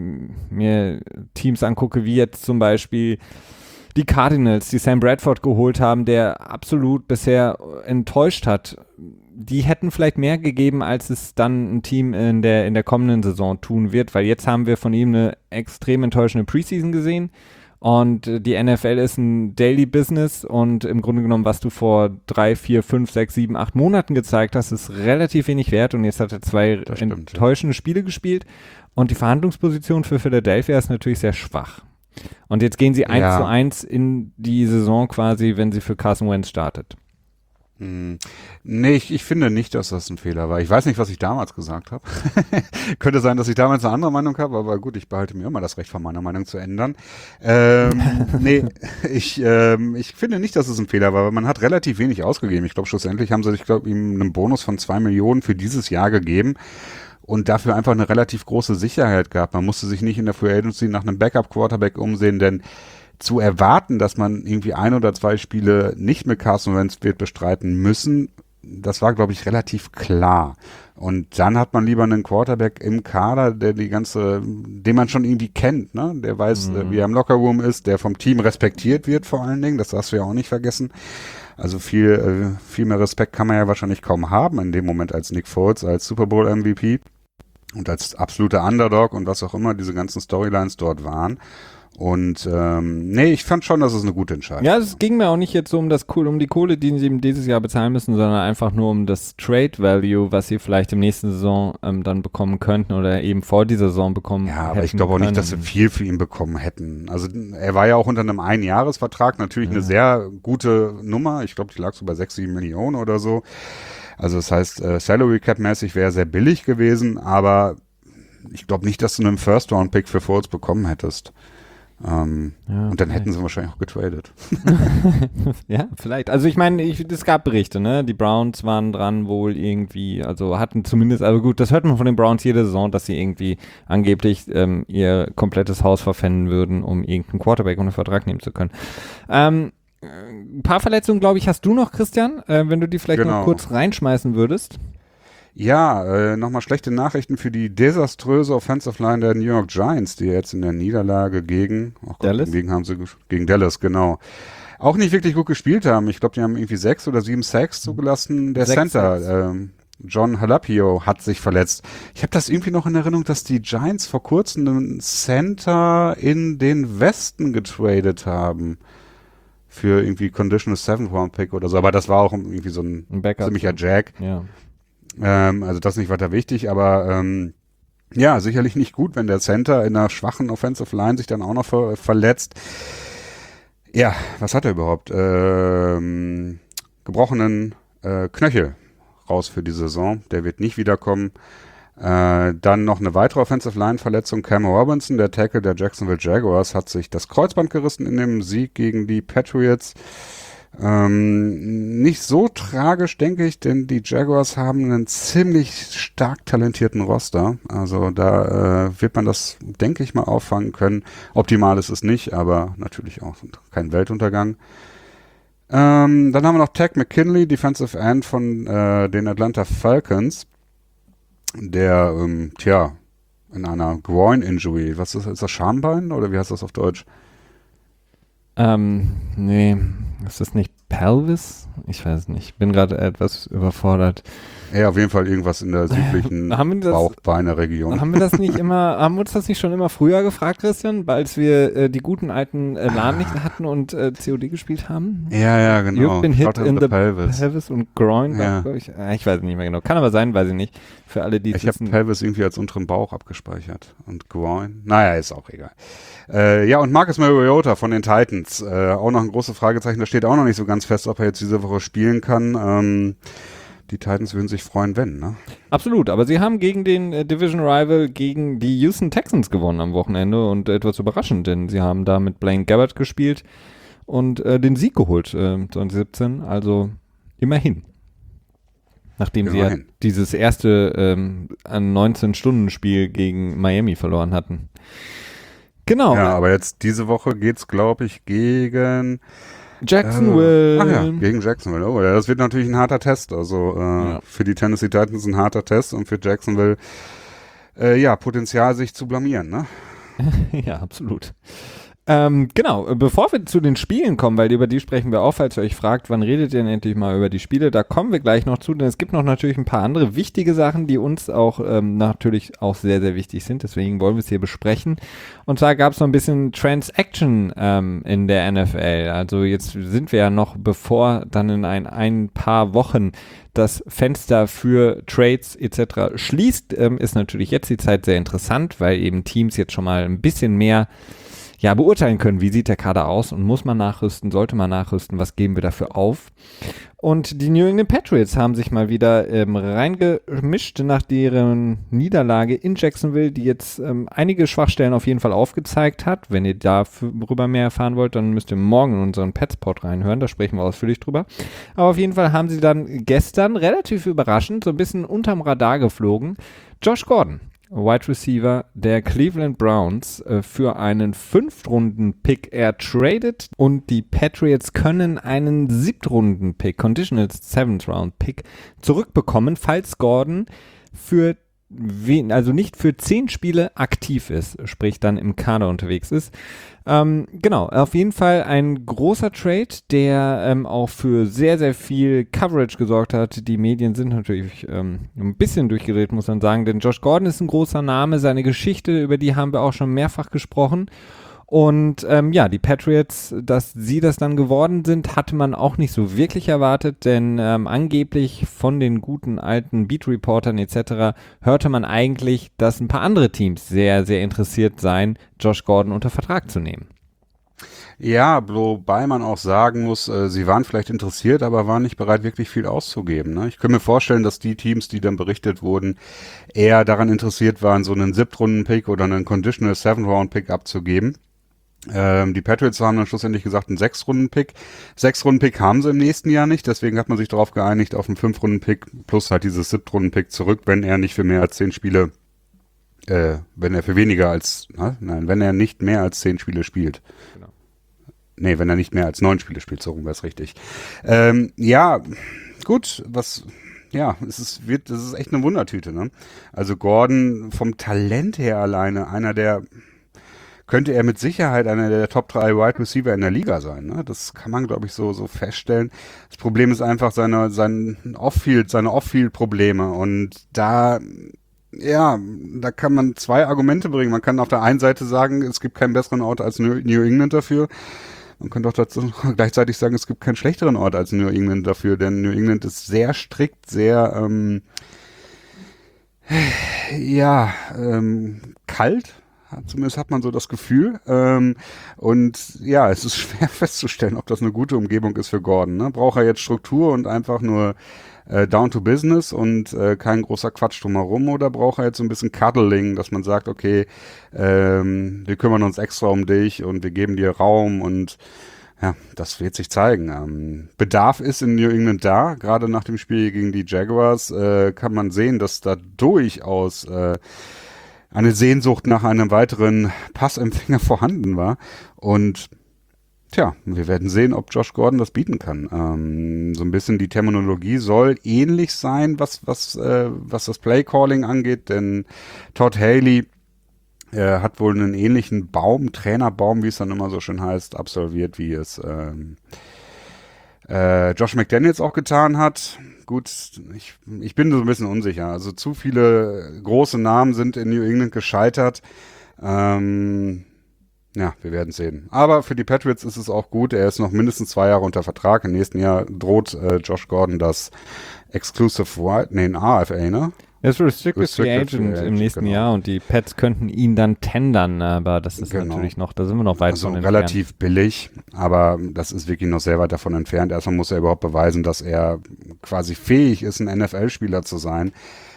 mir Teams angucke, wie jetzt zum Beispiel die Cardinals, die Sam Bradford geholt haben, der absolut bisher enttäuscht hat, die hätten vielleicht mehr gegeben, als es dann ein Team in der, in der kommenden Saison tun wird, weil jetzt haben wir von ihm eine extrem enttäuschende Preseason gesehen und die N F L ist ein Daily Business und im Grunde genommen, was du vor drei, vier, fünf, sechs, sieben, acht Monaten gezeigt hast, ist relativ wenig wert und jetzt hat er zwei stimmt, enttäuschende ja. Spiele gespielt und die Verhandlungsposition für Philadelphia ist natürlich sehr schwach. Und jetzt gehen sie eins ja. zu eins in die Saison quasi, wenn sie für Carson Wentz startet. Hm. Nee, ich, ich finde nicht, dass das ein Fehler war. Ich weiß nicht, was ich damals gesagt habe. Könnte sein, dass ich damals eine andere Meinung habe, aber gut, ich behalte mir immer das Recht, von meiner Meinung zu ändern. Ähm, nee, ich, ähm, ich finde nicht, dass es ein Fehler war, weil man hat relativ wenig ausgegeben. Ich glaube, schlussendlich haben sie, ich glaube, ihm einen Bonus von zwei Millionen für dieses Jahr gegeben und dafür einfach eine relativ große Sicherheit gehabt. Man musste sich nicht in der Free Agency nach einem Backup-Quarterback umsehen, denn zu erwarten, dass man irgendwie ein oder zwei Spiele nicht mit Carson Wentz wird bestreiten müssen, das war, glaube ich, relativ klar. Und dann hat man lieber einen Quarterback im Kader, der die ganze, den man schon irgendwie kennt, ne? Der weiß, mhm. wie er im Lockerroom ist, der vom Team respektiert wird vor allen Dingen, das darfst du ja auch nicht vergessen. Also viel, äh, viel mehr Respekt kann man ja wahrscheinlich kaum haben in dem Moment als Nick Foles, als Super Bowl M V P und als absoluter Underdog und was auch immer diese ganzen Storylines dort waren. Und ähm, nee, ich fand schon, dass es eine gute Entscheidung war. Ja, es ging mir auch nicht jetzt so um das um die Kohle, die sie ihm dieses Jahr bezahlen müssen, sondern einfach nur um das Trade Value, was sie vielleicht im nächsten Saison ähm, dann bekommen könnten oder eben vor dieser Saison bekommen hätten. Ja, aber ich glaube auch nicht, dass sie viel für ihn bekommen hätten. Also er war ja auch unter einem Einjahresvertrag, natürlich ja. eine sehr gute Nummer. Ich glaube, die lag so bei sechs, sieben Millionen oder so. Also das heißt, äh, Salary Cap mäßig wäre sehr billig gewesen, aber ich glaube nicht, dass du einen First-Round-Pick für Foles bekommen hättest. Ähm, ja, und dann vielleicht. Hätten sie wahrscheinlich auch getradet. Ja, vielleicht. Also ich meine, es gab Berichte, ne? Die Browns waren dran wohl irgendwie, also hatten zumindest, also gut, das hört man von den Browns jede Saison, dass sie irgendwie angeblich ähm, ihr komplettes Haus verpfänden würden, um irgendeinen Quarterback unter Vertrag nehmen zu können. Ähm, ein paar Verletzungen, glaube ich, hast du noch, Christian, äh, wenn du die vielleicht genau. noch kurz reinschmeißen würdest. Ja, äh, nochmal schlechte Nachrichten für die desaströse Offensive Line der New York Giants, die jetzt in der Niederlage gegen oh Gott, Dallas? Gegen, haben sie, gegen Dallas, genau. Auch nicht wirklich gut gespielt haben. Ich glaube, die haben irgendwie sechs oder sieben Sacks zugelassen. Der sechs, Center, ähm, John Halapio, hat sich verletzt. Ich habe das irgendwie noch in Erinnerung, dass die Giants vor kurzem einen Center in den Westen getradet haben. Für irgendwie Conditional Seventh Round Pick oder so. Aber das war auch irgendwie so ein, ein ziemlicher Jack. Ja. Ähm, also das ist nicht weiter wichtig, aber ähm, ja, sicherlich nicht gut, wenn der Center in einer schwachen Offensive Line sich dann auch noch ver- verletzt. Ja, was hat er überhaupt? Ähm, gebrochenen äh, Knöchel raus für die Saison. Der wird nicht wiederkommen. Äh, dann noch eine weitere Offensive Line-Verletzung. Cam Robinson, der Tackle der Jacksonville Jaguars, hat sich das Kreuzband gerissen in dem Sieg gegen die Patriots. Ähm, nicht so tragisch, denke ich, denn die Jaguars haben einen ziemlich stark talentierten Roster. Also da äh, wird man das, denke ich mal, auffangen können. Optimal ist es nicht, aber natürlich auch kein Weltuntergang. Ähm, dann haben wir noch Takk McKinley, Defensive End von äh, den Atlanta Falcons, der, ähm, tja, in einer Groin-Injury, was ist das, ist das Schambein oder wie heißt das auf Deutsch? Ähm, nee, ist das nicht Pelvis? Ich weiß nicht, ich bin gerade etwas überfordert. Ja, auf jeden Fall irgendwas in der südlichen Bauchbeine-Region. Haben wir das nicht immer, haben wir uns das nicht schon immer früher gefragt, Christian, als wir äh, die guten alten äh, LAN-Lichter hatten und äh, C O D gespielt haben? Ja, ja, genau. You've been hit in the Pelvis. Pelvis und Groin, ja. ich. Äh, ich weiß nicht mehr genau. Kann aber sein, weiß ich nicht. Für alle, die Ich habe Pelvis irgendwie als unteren Bauch abgespeichert. Und Groin, naja, ist auch egal. Äh, ja, und Marcus Mariota von den Titans, äh, auch noch ein großes Fragezeichen, da steht auch noch nicht so ganz fest, ob er jetzt diese Woche spielen kann. Ähm, Die Titans würden sich freuen, wenn, ne? Absolut, aber sie haben gegen den äh, Division Rival, gegen die Houston Texans gewonnen am Wochenende und etwas überraschend, denn sie haben da mit Blaine Gabbert gespielt und äh, den Sieg geholt, äh, zwanzig siebzehn, also immerhin. Nachdem immerhin. sie ja dieses erste ähm, an neunzehn-Stunden-Spiel gegen Miami verloren hatten. Genau. Ja, aber jetzt diese Woche geht's, glaube ich, gegen Jacksonville. Äh, ach ja, gegen Jacksonville. Oh, das wird natürlich ein harter Test. Also äh, ja. für die Tennessee Titans ein harter Test und für Jacksonville äh, ja, Potenzial, sich zu blamieren, ne? Ja, absolut. Ähm, genau, bevor wir zu den Spielen kommen, weil über die sprechen wir auch, falls ihr euch fragt, wann redet ihr denn endlich mal über die Spiele, da kommen wir gleich noch zu, denn es gibt noch natürlich ein paar andere wichtige Sachen, die uns auch ähm, natürlich auch sehr, sehr wichtig sind, deswegen wollen wir es hier besprechen. Und zwar gab es noch ein bisschen Transaction ähm, in der N F L, also jetzt sind wir ja noch, bevor dann in ein, ein paar Wochen das Fenster für Trades et cetera schließt, ähm, ist natürlich jetzt die Zeit sehr interessant, weil eben Teams jetzt schon mal ein bisschen mehr ja, beurteilen können, wie sieht der Kader aus und muss man nachrüsten, sollte man nachrüsten, was geben wir dafür auf. Und die New England Patriots haben sich mal wieder ähm, reingemischt nach deren Niederlage in Jacksonville, die jetzt ähm, einige Schwachstellen auf jeden Fall aufgezeigt hat. Wenn ihr darüber mehr erfahren wollt, dann müsst ihr morgen in unseren Petspot reinhören, da sprechen wir ausführlich drüber. Aber auf jeden Fall haben sie dann gestern relativ überraschend so ein bisschen unterm Radar geflogen. Josh Gordon, Wide Receiver der Cleveland Browns, äh, für einen Fünftrunden-Pick ertradet und die Patriots können einen Siebtrunden-Pick, Conditional Seventh-Round-Pick, zurückbekommen, falls Gordon für wen, also nicht für zehn Spiele aktiv ist, sprich dann im Kader unterwegs ist. Ähm, genau, auf jeden Fall ein großer Trade, der ähm, auch für sehr, sehr viel Coverage gesorgt hat. Die Medien sind natürlich ähm, ein bisschen durchgedreht, muss man sagen, denn Josh Gordon ist ein großer Name, seine Geschichte, über die haben wir auch schon mehrfach gesprochen. Und ähm, ja, die Patriots, dass sie das dann geworden sind, hatte man auch nicht so wirklich erwartet, denn ähm, angeblich von den guten alten Beat-Reportern et cetera hörte man eigentlich, dass ein paar andere Teams sehr, sehr interessiert seien, Josh Gordon unter Vertrag zu nehmen. Ja, wobei man auch sagen muss, äh, sie waren vielleicht interessiert, aber waren nicht bereit, wirklich viel auszugeben. Ne? Ich könnte mir vorstellen, dass die Teams, die dann berichtet wurden, eher daran interessiert waren, so einen Siebtrunden-Pick oder einen Conditional Seventh-Round-Pick abzugeben. Ähm, die Patriots haben dann schlussendlich gesagt, einen Sechs-Runden-Pick. Sechs-Runden-Pick haben sie im nächsten Jahr nicht, deswegen hat man sich darauf geeinigt, auf einen Fünf-Runden-Pick plus halt dieses Siebtrunden-Pick zurück, wenn er nicht für mehr als zehn Spiele, äh, wenn er für weniger als, na, nein, wenn er nicht mehr als zehn Spiele spielt. Genau. Nee, wenn er nicht mehr als neun Spiele spielt, so rum wäre es richtig. Ähm, ja, gut, was... Ja, es ist, wird, das ist echt eine Wundertüte, ne? Also Gordon vom Talent her alleine, einer der, könnte er mit Sicherheit einer der Top drei Wide Receiver in der Liga sein, ne? Das kann man, glaube ich, so, so feststellen. Das Problem ist einfach seine, sein Off-Field, seine Off-Field-Probleme und da, ja, da kann man zwei Argumente bringen. Man kann auf der einen Seite sagen, es gibt keinen besseren Ort als New England dafür. Man könnte auch dazu gleichzeitig sagen, es gibt keinen schlechteren Ort als New England dafür, denn New England ist sehr strikt, sehr, ähm, ja, ähm, kalt. Zumindest hat man so das Gefühl. Ähm, und ja, es ist schwer festzustellen, ob das eine gute Umgebung ist für Gordon. Ne? Braucht er jetzt Struktur und einfach nur äh, down to business und äh, kein großer Quatsch drumherum, oder braucht er jetzt so ein bisschen Cuddling, dass man sagt, okay, ähm, wir kümmern uns extra um dich und wir geben dir Raum und ja, das wird sich zeigen. Ähm, Bedarf ist in New England da. Gerade nach dem Spiel gegen die Jaguars äh, kann man sehen, dass da durchaus äh, eine Sehnsucht nach einem weiteren Passempfänger vorhanden war. Und tja, wir werden sehen, ob Josh Gordon das bieten kann. Ähm, so ein bisschen die Terminologie soll ähnlich sein, was, was, äh, was das Play-Calling angeht, denn Todd Haley äh, hat wohl einen ähnlichen Baum, Trainerbaum, wie es dann immer so schön heißt, absolviert, wie es ähm, äh, Josh McDaniels auch getan hat. Gut, ich, ich bin so ein bisschen unsicher. Also zu viele große Namen sind in New England gescheitert. Ähm, ja, wir werden sehen. Aber für die Patriots ist es auch gut. Er ist noch mindestens zwei Jahre unter Vertrag. Im nächsten Jahr droht äh, Josh Gordon das Exclusive Right, nee, ein A F A, ne? Er ist Restricted, Restricted Free Agent, Free Agent im nächsten genau. Jahr und die Pets könnten ihn dann tendern, aber das ist Genau. natürlich noch, da sind wir noch weit also von entfernt. relativ billig, aber das ist wirklich noch sehr weit davon entfernt. Erstmal muss er überhaupt beweisen, dass er quasi fähig ist, ein N F L-Spieler zu sein.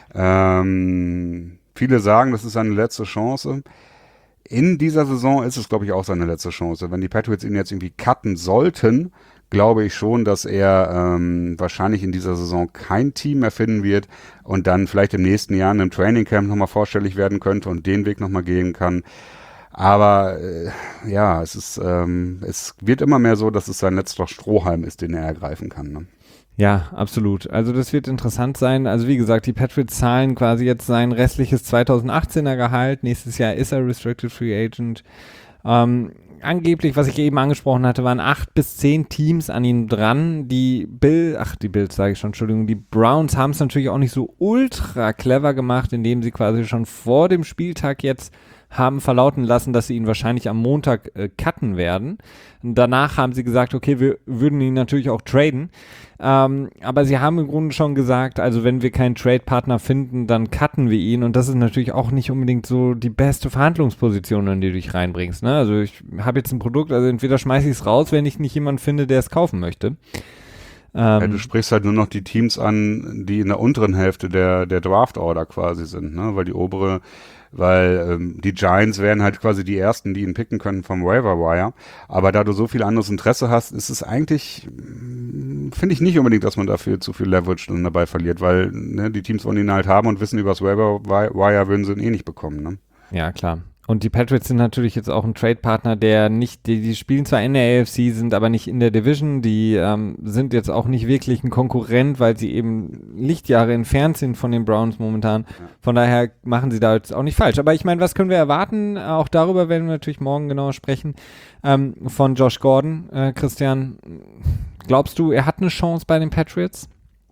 Ähm, viele sagen, das ist seine letzte Chance. In dieser Saison ist es, glaube ich, auch seine letzte Chance. Wenn die Patriots ihn jetzt irgendwie cutten sollten, glaube ich schon, dass er ähm, wahrscheinlich in dieser Saison kein Team mehr finden wird und dann vielleicht im nächsten Jahr in einem Trainingcamp nochmal vorstellig werden könnte und den Weg nochmal gehen kann. Aber äh, ja, es ist, ähm, es wird immer mehr so, dass es sein letzter Strohhalm ist, den er ergreifen kann. Ne? Ja, absolut. Also das wird interessant sein. Also wie gesagt, die Patriots zahlen quasi jetzt sein restliches zweitausendachtzehner Gehalt. Nächstes Jahr ist er Restricted Free Agent. Ähm, angeblich, was ich eben angesprochen hatte, waren acht bis zehn Teams an ihm dran. Die Bill, ach die Bills sage ich schon, Entschuldigung, die Browns haben es natürlich auch nicht so ultra clever gemacht, indem sie quasi schon vor dem Spieltag jetzt haben verlauten lassen, dass sie ihn wahrscheinlich am Montag äh, cutten werden. Danach haben sie gesagt, okay, wir würden ihn natürlich auch traden. Ähm, aber sie haben im Grunde schon gesagt, also wenn wir keinen Trade-Partner finden, dann cutten wir ihn. Und das ist natürlich auch nicht unbedingt so die beste Verhandlungsposition, in die du dich reinbringst. Ne? Also ich habe jetzt ein Produkt, also entweder schmeiße ich es raus, wenn ich nicht jemanden finde, der es kaufen möchte. Ja, du sprichst halt nur noch die Teams an, die in der unteren Hälfte der, der Draft-Order quasi sind, ne? Weil die obere, weil ähm, die Giants wären halt quasi die ersten, die ihn picken können vom Waiver Wire. Aber da du so viel anderes Interesse hast, ist es eigentlich, finde ich nicht unbedingt, dass man dafür zu viel Leverage dann dabei verliert, weil ne, die Teams wollen ihn halt haben und wissen, übers Waiver Wire würden sie ihn eh nicht bekommen, ne? Ja, klar. Und die Patriots sind natürlich jetzt auch ein Trade-Partner, der nicht, die, die spielen zwar in der A F C, sind aber nicht in der Division, die ähm, sind jetzt auch nicht wirklich ein Konkurrent, weil sie eben Lichtjahre entfernt sind von den Browns momentan. Ja. Von daher machen sie da jetzt auch nicht falsch. Aber ich meine, was können wir erwarten? Auch darüber werden wir natürlich morgen genauer sprechen. Ähm, von Josh Gordon. Äh, Christian, glaubst du, er hat eine Chance bei den Patriots?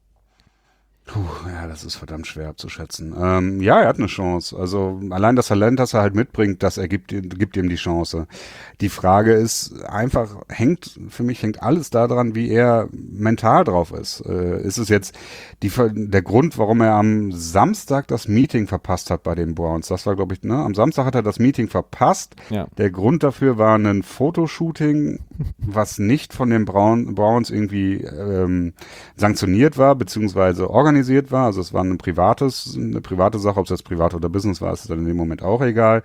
Puh, ja, das ist verdammt schwer abzuschätzen. Ähm, ja, er hat eine Chance. Also allein das Talent, das er halt mitbringt, das ergibt gibt ihm die Chance. Die Frage ist einfach, hängt, für mich hängt alles daran, wie er mental drauf ist. Äh, ist es jetzt die, der Grund, warum er am Samstag das Meeting verpasst hat bei den Browns? Das war, glaube ich, ne? Am Samstag hat er das Meeting verpasst. Ja. Der Grund dafür war ein Fotoshooting, was nicht von den Brown, Browns irgendwie ähm, sanktioniert war, beziehungsweise organisiert war, also es war ein privates, eine private Sache, ob es jetzt privat oder Business war, ist dann in dem Moment auch egal.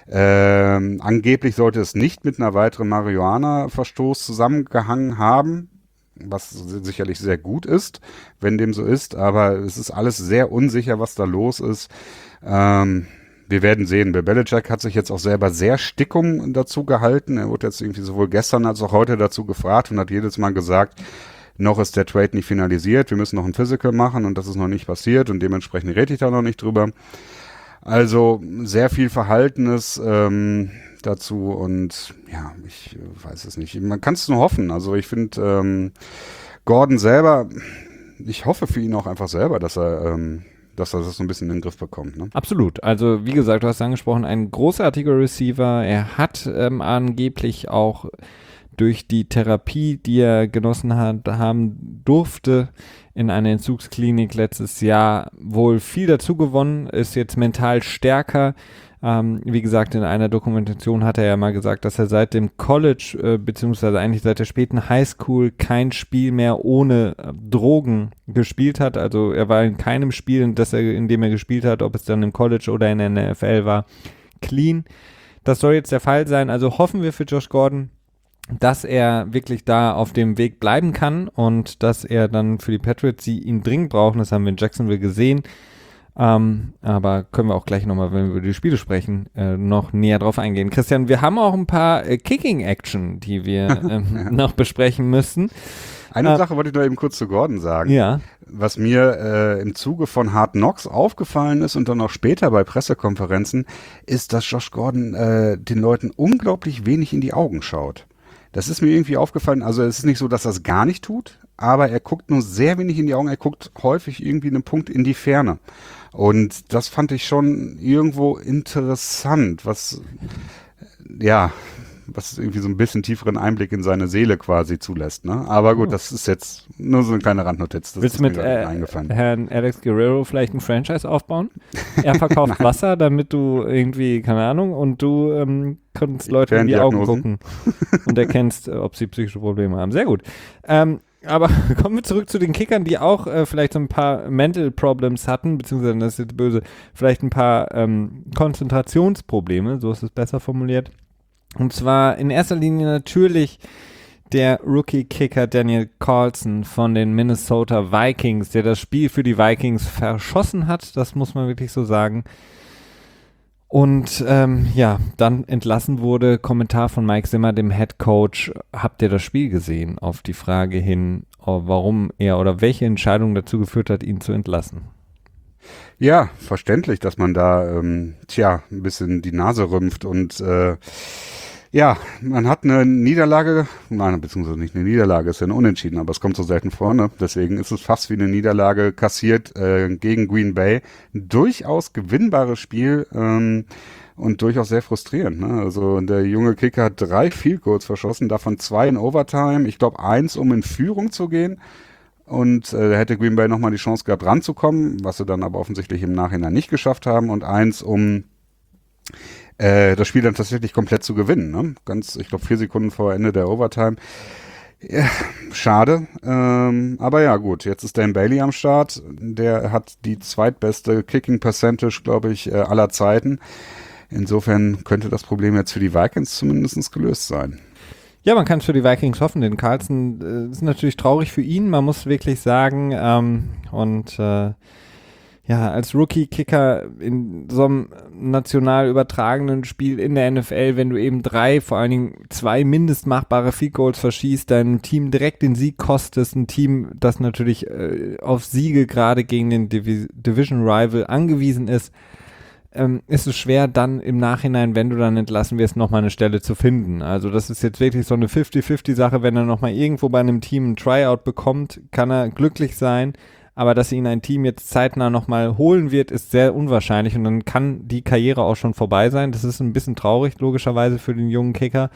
Ähm, angeblich sollte es nicht mit einer weiteren Marihuana-Verstoß zusammengehangen haben, was sicherlich sehr gut ist, wenn dem so ist, aber es ist alles sehr unsicher, was da los ist. Ähm, wir werden sehen. Bill Belichick hat sich jetzt auch selber sehr Stickung dazu gehalten. Er wurde jetzt irgendwie sowohl gestern als auch heute dazu gefragt und hat jedes Mal gesagt, noch ist der Trade nicht finalisiert, wir müssen noch ein Physical machen und das ist noch nicht passiert und dementsprechend rede ich da noch nicht drüber. Also sehr viel Verhaltenes ähm, dazu und ja, ich weiß es nicht. Man kann es nur hoffen. Also ich finde ähm, Gordon selber, ich hoffe für ihn auch einfach selber, dass er ähm, dass er das so ein bisschen in den Griff bekommt. Ne? Absolut. Also wie gesagt, du hast angesprochen, ein großartiger Receiver. Er hat ähm, angeblich auch durch die Therapie, die er genossen hat, haben durfte in einer Entzugsklinik letztes Jahr wohl viel dazu gewonnen, ist jetzt mental stärker. Ähm, wie gesagt, in einer Dokumentation hat er ja mal gesagt, dass er seit dem College, äh, beziehungsweise eigentlich seit der späten Highschool kein Spiel mehr ohne äh, Drogen gespielt hat. Also er war in keinem Spiel, in, das er, in dem er gespielt hat, ob es dann im College oder in der N F L war, clean. Das soll jetzt der Fall sein. Also hoffen wir für Josh Gordon, dass er wirklich da auf dem Weg bleiben kann und dass er dann für die Patriots, die ihn dringend brauchen, das haben wir in Jacksonville gesehen, ähm, aber können wir auch gleich nochmal, wenn wir über die Spiele sprechen, äh, noch näher drauf eingehen. Christian, wir haben auch ein paar äh, Kicking-Action, die wir ähm, ja. noch besprechen müssen. Eine äh, Sache wollte ich noch eben kurz zu Gordon sagen. Ja. Was mir äh, im Zuge von Hard Knocks aufgefallen ist und dann auch später bei Pressekonferenzen, ist, dass Josh Gordon äh, den Leuten unglaublich wenig in die Augen schaut. Das ist mir irgendwie aufgefallen, also es ist nicht so, dass er es gar nicht tut, aber er guckt nur sehr wenig in die Augen, er guckt häufig irgendwie einen Punkt in die Ferne. Und das fand ich schon irgendwo interessant, was, ja, was irgendwie so ein bisschen tieferen Einblick in seine Seele quasi zulässt, ne? Aber gut, das ist jetzt nur so eine kleine Randnotiz. Das Willst ist du mit mir äh, eingefallen. Herrn Alex Guerrero vielleicht ein Franchise aufbauen? Er verkauft Wasser, damit du irgendwie, keine Ahnung, und du ähm, kannst Leute in die Augen gucken und erkennst, ob sie psychische Probleme haben. Sehr gut. Ähm, aber kommen wir zurück zu den Kickern, die auch äh, vielleicht so ein paar Mental Problems hatten, beziehungsweise, das ist jetzt böse, vielleicht ein paar ähm, Konzentrationsprobleme, so ist es besser formuliert. Und zwar in erster Linie natürlich der Rookie-Kicker Daniel Carlson von den Minnesota Vikings, der das Spiel für die Vikings verschossen hat, das muss man wirklich so sagen. Und ähm, ja, dann entlassen wurde, Kommentar von Mike Zimmer, dem Head Coach, habt ihr das Spiel gesehen? Auf die Frage hin, warum er oder welche Entscheidung dazu geführt hat, ihn zu entlassen. Ja, verständlich, dass man da, ähm, tja, ein bisschen die Nase rümpft und äh, ja, man hat eine Niederlage, nein, beziehungsweise nicht eine Niederlage, ist ja ein Unentschieden, aber es kommt so selten vor, ne? Deswegen ist es fast wie eine Niederlage kassiert äh, gegen Green Bay. Ein durchaus gewinnbares Spiel, ähm, und durchaus sehr frustrierend. Ne? Also der junge Kicker hat drei Field Goals verschossen, davon zwei in Overtime. Ich glaube eins, um in Führung zu gehen. Und äh, da hätte Green Bay nochmal die Chance gehabt, ranzukommen, was sie dann aber offensichtlich im Nachhinein nicht geschafft haben. Und eins, um äh, das Spiel dann tatsächlich komplett zu gewinnen. Ne? Ganz, ich glaube, vier Sekunden vor Ende der Overtime. Ja, schade. Ähm, aber ja, gut, jetzt ist Dan Bailey am Start. Der hat die zweitbeste Kicking Percentage, glaube ich, äh, aller Zeiten. Insofern könnte das Problem jetzt für die Vikings zumindest gelöst sein. Ja, man kann es für die Vikings hoffen. Den Carlson äh, ist natürlich traurig für ihn. Man muss wirklich sagen, ähm, und äh, ja, als Rookie-Kicker in so einem national übertragenen Spiel in der N F L, wenn du eben drei, vor allen Dingen zwei mindestmachbare Field Goals verschießt, deinem Team direkt den Sieg kostest, ein Team, das natürlich äh, auf Siege gerade gegen den Divi- Division-Rival angewiesen ist, ähm, ist es schwer, dann im Nachhinein, wenn du dann entlassen wirst, nochmal eine Stelle zu finden. Also das ist jetzt wirklich so eine fifty-fifty-Sache, wenn er nochmal irgendwo bei einem Team ein Tryout bekommt, kann er glücklich sein. Aber dass ihn ein Team jetzt zeitnah nochmal holen wird, ist sehr unwahrscheinlich und dann kann die Karriere auch schon vorbei sein. Das ist ein bisschen traurig, logischerweise, für den jungen Kicker.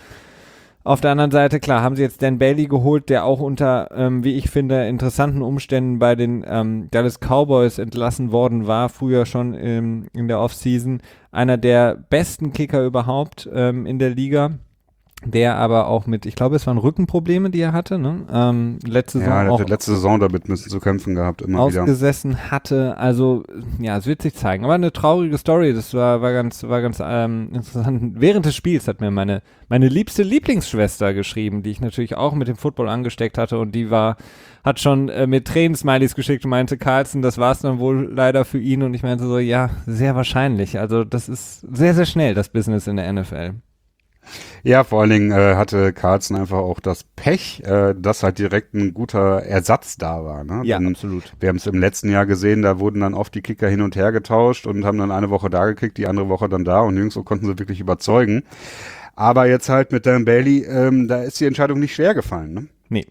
Auf der anderen Seite, klar, haben sie jetzt Dan Bailey geholt, der auch unter, ähm, wie ich finde, interessanten Umständen bei den ähm, Dallas Cowboys entlassen worden war, früher schon ähm, in der Offseason. Einer der besten Kicker überhaupt ähm, in der Liga. Der aber auch mit, ich glaube, es waren Rückenprobleme, die er hatte, ne? Ähm, letzte Saison ja, er auch hatte letzte Saison damit ein bisschen zu kämpfen gehabt, immer ausgesessen wieder. hatte. Also, ja, es wird sich zeigen. Aber eine traurige Story, das war, war ganz, war ganz ähm, interessant. Während des Spiels hat mir meine, meine liebste Lieblingsschwester geschrieben, die ich natürlich auch mit dem Football angesteckt hatte und die war, hat schon äh, mit Tränen-Smileys geschickt und meinte, Carlson, das war's dann wohl leider für ihn. Und ich meinte so, ja, sehr wahrscheinlich. Also, das ist sehr, sehr schnell, das Business in der N F L. Ja, vor allen Dingen äh, hatte Carlson einfach auch das Pech, äh, dass halt direkt ein guter Ersatz da war. Ne? Ja, Denn absolut. Wir haben es im letzten Jahr gesehen, da wurden dann oft die Kicker hin und her getauscht und haben dann eine Woche da gekickt, die andere Woche dann da und nirgendwo konnten sie wirklich überzeugen. Aber jetzt halt mit Dan Bailey, ähm, da ist die Entscheidung nicht schwer gefallen. Ne? Nee.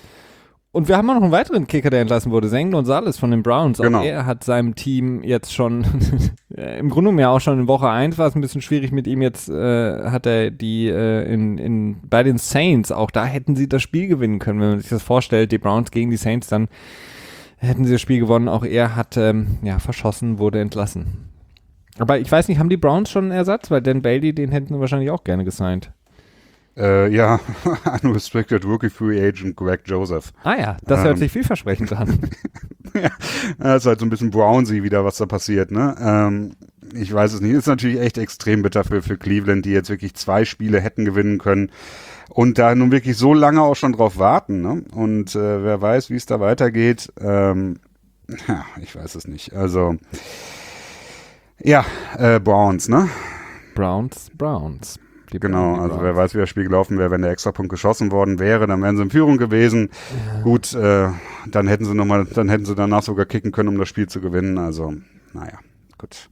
Und wir haben auch noch einen weiteren Kicker, der entlassen wurde, Zane Gonzalez von den Browns. Auch genau. Er hat seinem Team jetzt schon, im Grunde genommen ja auch schon in Woche eins war es ein bisschen schwierig mit ihm. Jetzt äh, hat er die äh, in, in, bei den Saints, auch da hätten sie das Spiel gewinnen können, wenn man sich das vorstellt, die Browns gegen die Saints, dann hätten sie das Spiel gewonnen. Auch er hat ähm, ja, verschossen, wurde entlassen. Aber ich weiß nicht, haben die Browns schon einen Ersatz? Weil Dan Bailey, den hätten sie wahrscheinlich auch gerne gesigned. Äh, ja, Unrestricted Rookie Free Agent Greg Joseph. Ah ja, das ähm, hört sich vielversprechend an. Ja, das ist halt so ein bisschen Brownsy wieder, was da passiert, ne? Ähm, ich weiß es nicht. Ist natürlich echt extrem bitter für, für Cleveland, die jetzt wirklich zwei Spiele hätten gewinnen können und da nun wirklich so lange auch schon drauf warten, ne? Und äh, wer weiß, wie es da weitergeht. Ähm, ja, ich weiß es nicht. Also, ja, äh, Browns, ne? Browns, Browns. Die genau, also wer weiß, wie das Spiel gelaufen wäre, wenn der Extrapunkt geschossen worden wäre, dann wären sie in Führung gewesen. Ja. Gut, äh, dann hätten sie noch mal, dann hätten sie danach sogar kicken können, um das Spiel zu gewinnen. Also, naja, gut.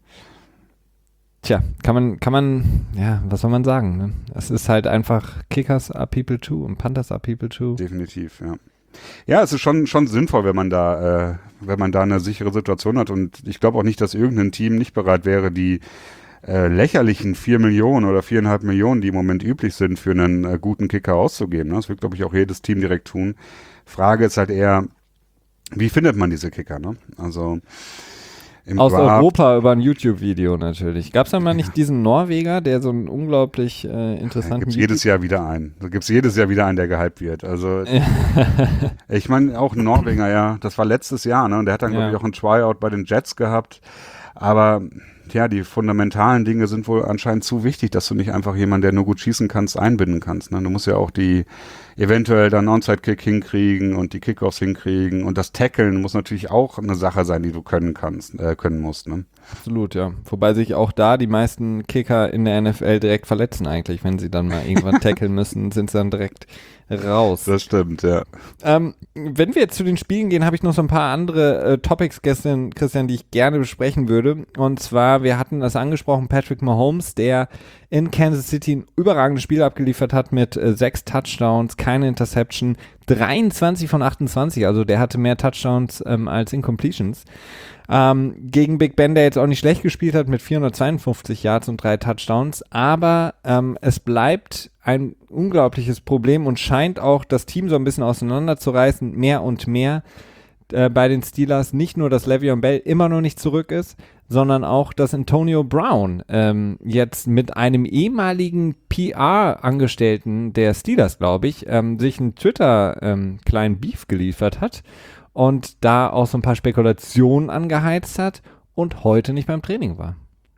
Tja, kann man, kann man, ja, was soll man sagen? Ne? Es ist halt einfach Kickers are people too und Panthers are people too. Definitiv, ja. Ja, es ist schon, schon sinnvoll, wenn man da, äh, wenn man da eine sichere Situation hat. Und ich glaube auch nicht, dass irgendein Team nicht bereit wäre, die Äh, lächerlichen vier Millionen oder viereinhalb Millionen, die im Moment üblich sind, für einen äh, guten Kicker auszugeben. Ne? Das wird, glaube ich, auch jedes Team direkt tun. Frage ist halt eher, wie findet man diese Kicker? Ne? Also im Aus Draft, Europa über ein YouTube-Video natürlich. Gab es da mal nicht diesen Norweger, der so einen unglaublich äh, interessanten... Da gibt es jedes Jahr wieder einen. Da gibt es jedes Jahr wieder einen, der gehypt wird. Also ich meine, auch ein Norweger, ja, das war letztes Jahr, ne? Und der hat dann, ja. glaube ich, auch ein Tryout bei den Jets gehabt. Aber ja, die fundamentalen Dinge sind wohl anscheinend zu wichtig, dass du nicht einfach jemanden, der nur gut schießen kannst, einbinden kannst. Ne? Du musst ja auch die eventuell dann Onside-Kick hinkriegen und die Kickoffs hinkriegen und das Tackeln muss natürlich auch eine Sache sein, die du können kannst, äh, können musst. Ne? Absolut, ja. Wobei sich auch da die meisten Kicker in der N F L direkt verletzen eigentlich. Wenn sie dann mal irgendwann tackeln müssen, sind sie dann direkt raus. Das stimmt, ja. Ähm, wenn wir jetzt zu den Spielen gehen, habe ich noch so ein paar andere äh, Topics gestern, Christian, die ich gerne besprechen würde. Und zwar, wir hatten das angesprochen, Patrick Mahomes, der in Kansas City ein überragendes Spiel abgeliefert hat mit äh, sechs Touchdowns, keine Interception, dreiundzwanzig von achtundzwanzig, also der hatte mehr Touchdowns ähm, als Incompletions. Ähm, gegen Big Ben, der jetzt auch nicht schlecht gespielt hat mit vierhundertzweiundfünfzig Yards und drei Touchdowns, aber ähm, es bleibt ein unglaubliches Problem und scheint auch das Team so ein bisschen auseinanderzureißen, mehr und mehr äh, bei den Steelers. Nicht nur, dass Le'Veon Bell immer noch nicht zurück ist, sondern auch, dass Antonio Brown ähm, jetzt mit einem ehemaligen P R-Angestellten der Steelers, glaube ich, ähm, sich einen Twitter-kleinen ähm, Beef geliefert hat und da auch so ein paar Spekulationen angeheizt hat und heute nicht beim Training war.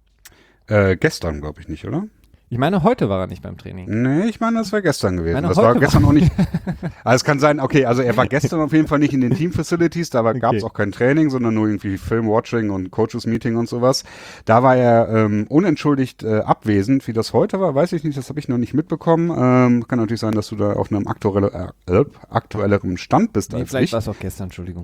Äh, gestern, glaube ich nicht, oder? Ich meine, heute war er nicht beim Training. Nee, ich meine, das war gestern gewesen. Meine, das heute war gestern war auch nicht. Also es kann sein, okay, also er war gestern auf jeden Fall nicht in den Team-Facilities, da gab es Okay. auch kein Training, sondern nur irgendwie Film-Watching und Coaches-Meeting und sowas. Da war er ähm, unentschuldigt äh, abwesend. Wie das heute war, weiß ich nicht, das habe ich noch nicht mitbekommen. Ähm, kann natürlich sein, dass du da auf einem aktuelle, äh, aktuelleren Stand bist Nee, als vielleicht ich. war es auch gestern, Entschuldigung.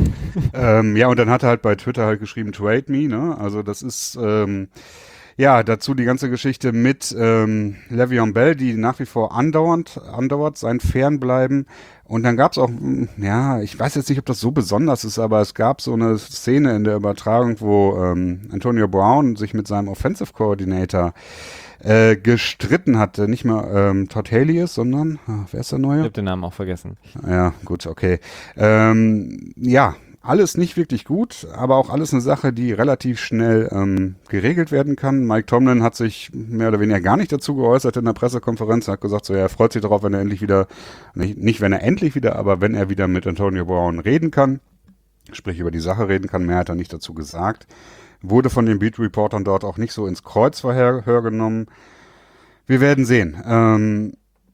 Ähm, ja, und dann hat er halt bei Twitter halt geschrieben, trade me, ne? Also das ist, ähm, ja, dazu die ganze Geschichte mit ähm, Le'Veon Bell, die nach wie vor andauernd, andauert sein Fernbleiben. Und dann gab es auch, mh, ja, ich weiß jetzt nicht, ob das so besonders ist, aber es gab so eine Szene in der Übertragung, wo ähm, Antonio Brown sich mit seinem Offensive Coordinator äh, gestritten hatte. Nicht mehr ähm, Todd Haley ist, sondern, ah, wer ist der Neue? Ich habe den Namen auch vergessen. Ja, gut, okay. Ähm, ja, alles nicht wirklich gut, aber auch alles eine Sache, die relativ schnell ähm, geregelt werden kann. Mike Tomlin hat sich mehr oder weniger gar nicht dazu geäußert in der Pressekonferenz. Er hat gesagt, so, ja, er freut sich darauf, wenn er endlich wieder, nicht, nicht wenn er endlich wieder, aber wenn er wieder mit Antonio Brown reden kann, sprich über die Sache reden kann. Mehr hat er nicht dazu gesagt. Wurde von den Beat-Reportern dort auch nicht so ins Kreuzverhör genommen. Wir werden sehen. Ähm,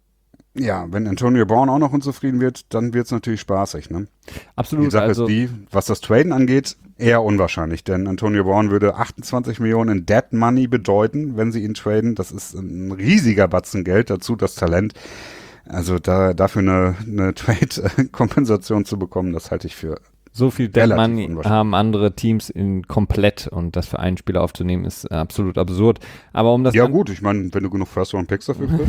Ja, wenn Antonio Brown auch noch unzufrieden wird, dann wird es natürlich spaßig, ne? Absolut. Die Sache Also, ist die, was das Traden angeht, eher unwahrscheinlich, denn Antonio Brown würde achtundzwanzig Millionen in Dead Money bedeuten, wenn sie ihn traden. Das ist ein riesiger Batzen Geld, dazu das Talent. Also da dafür eine, eine Trade-Kompensation zu bekommen, das halte ich für so viel Dead relativ Money unwahrscheinlich. haben andere Teams in komplett und das für einen Spieler aufzunehmen ist äh, absolut absurd. Aber um das Ja Gan- gut, ich meine, wenn du genug First-Round-Picks dafür kriegst.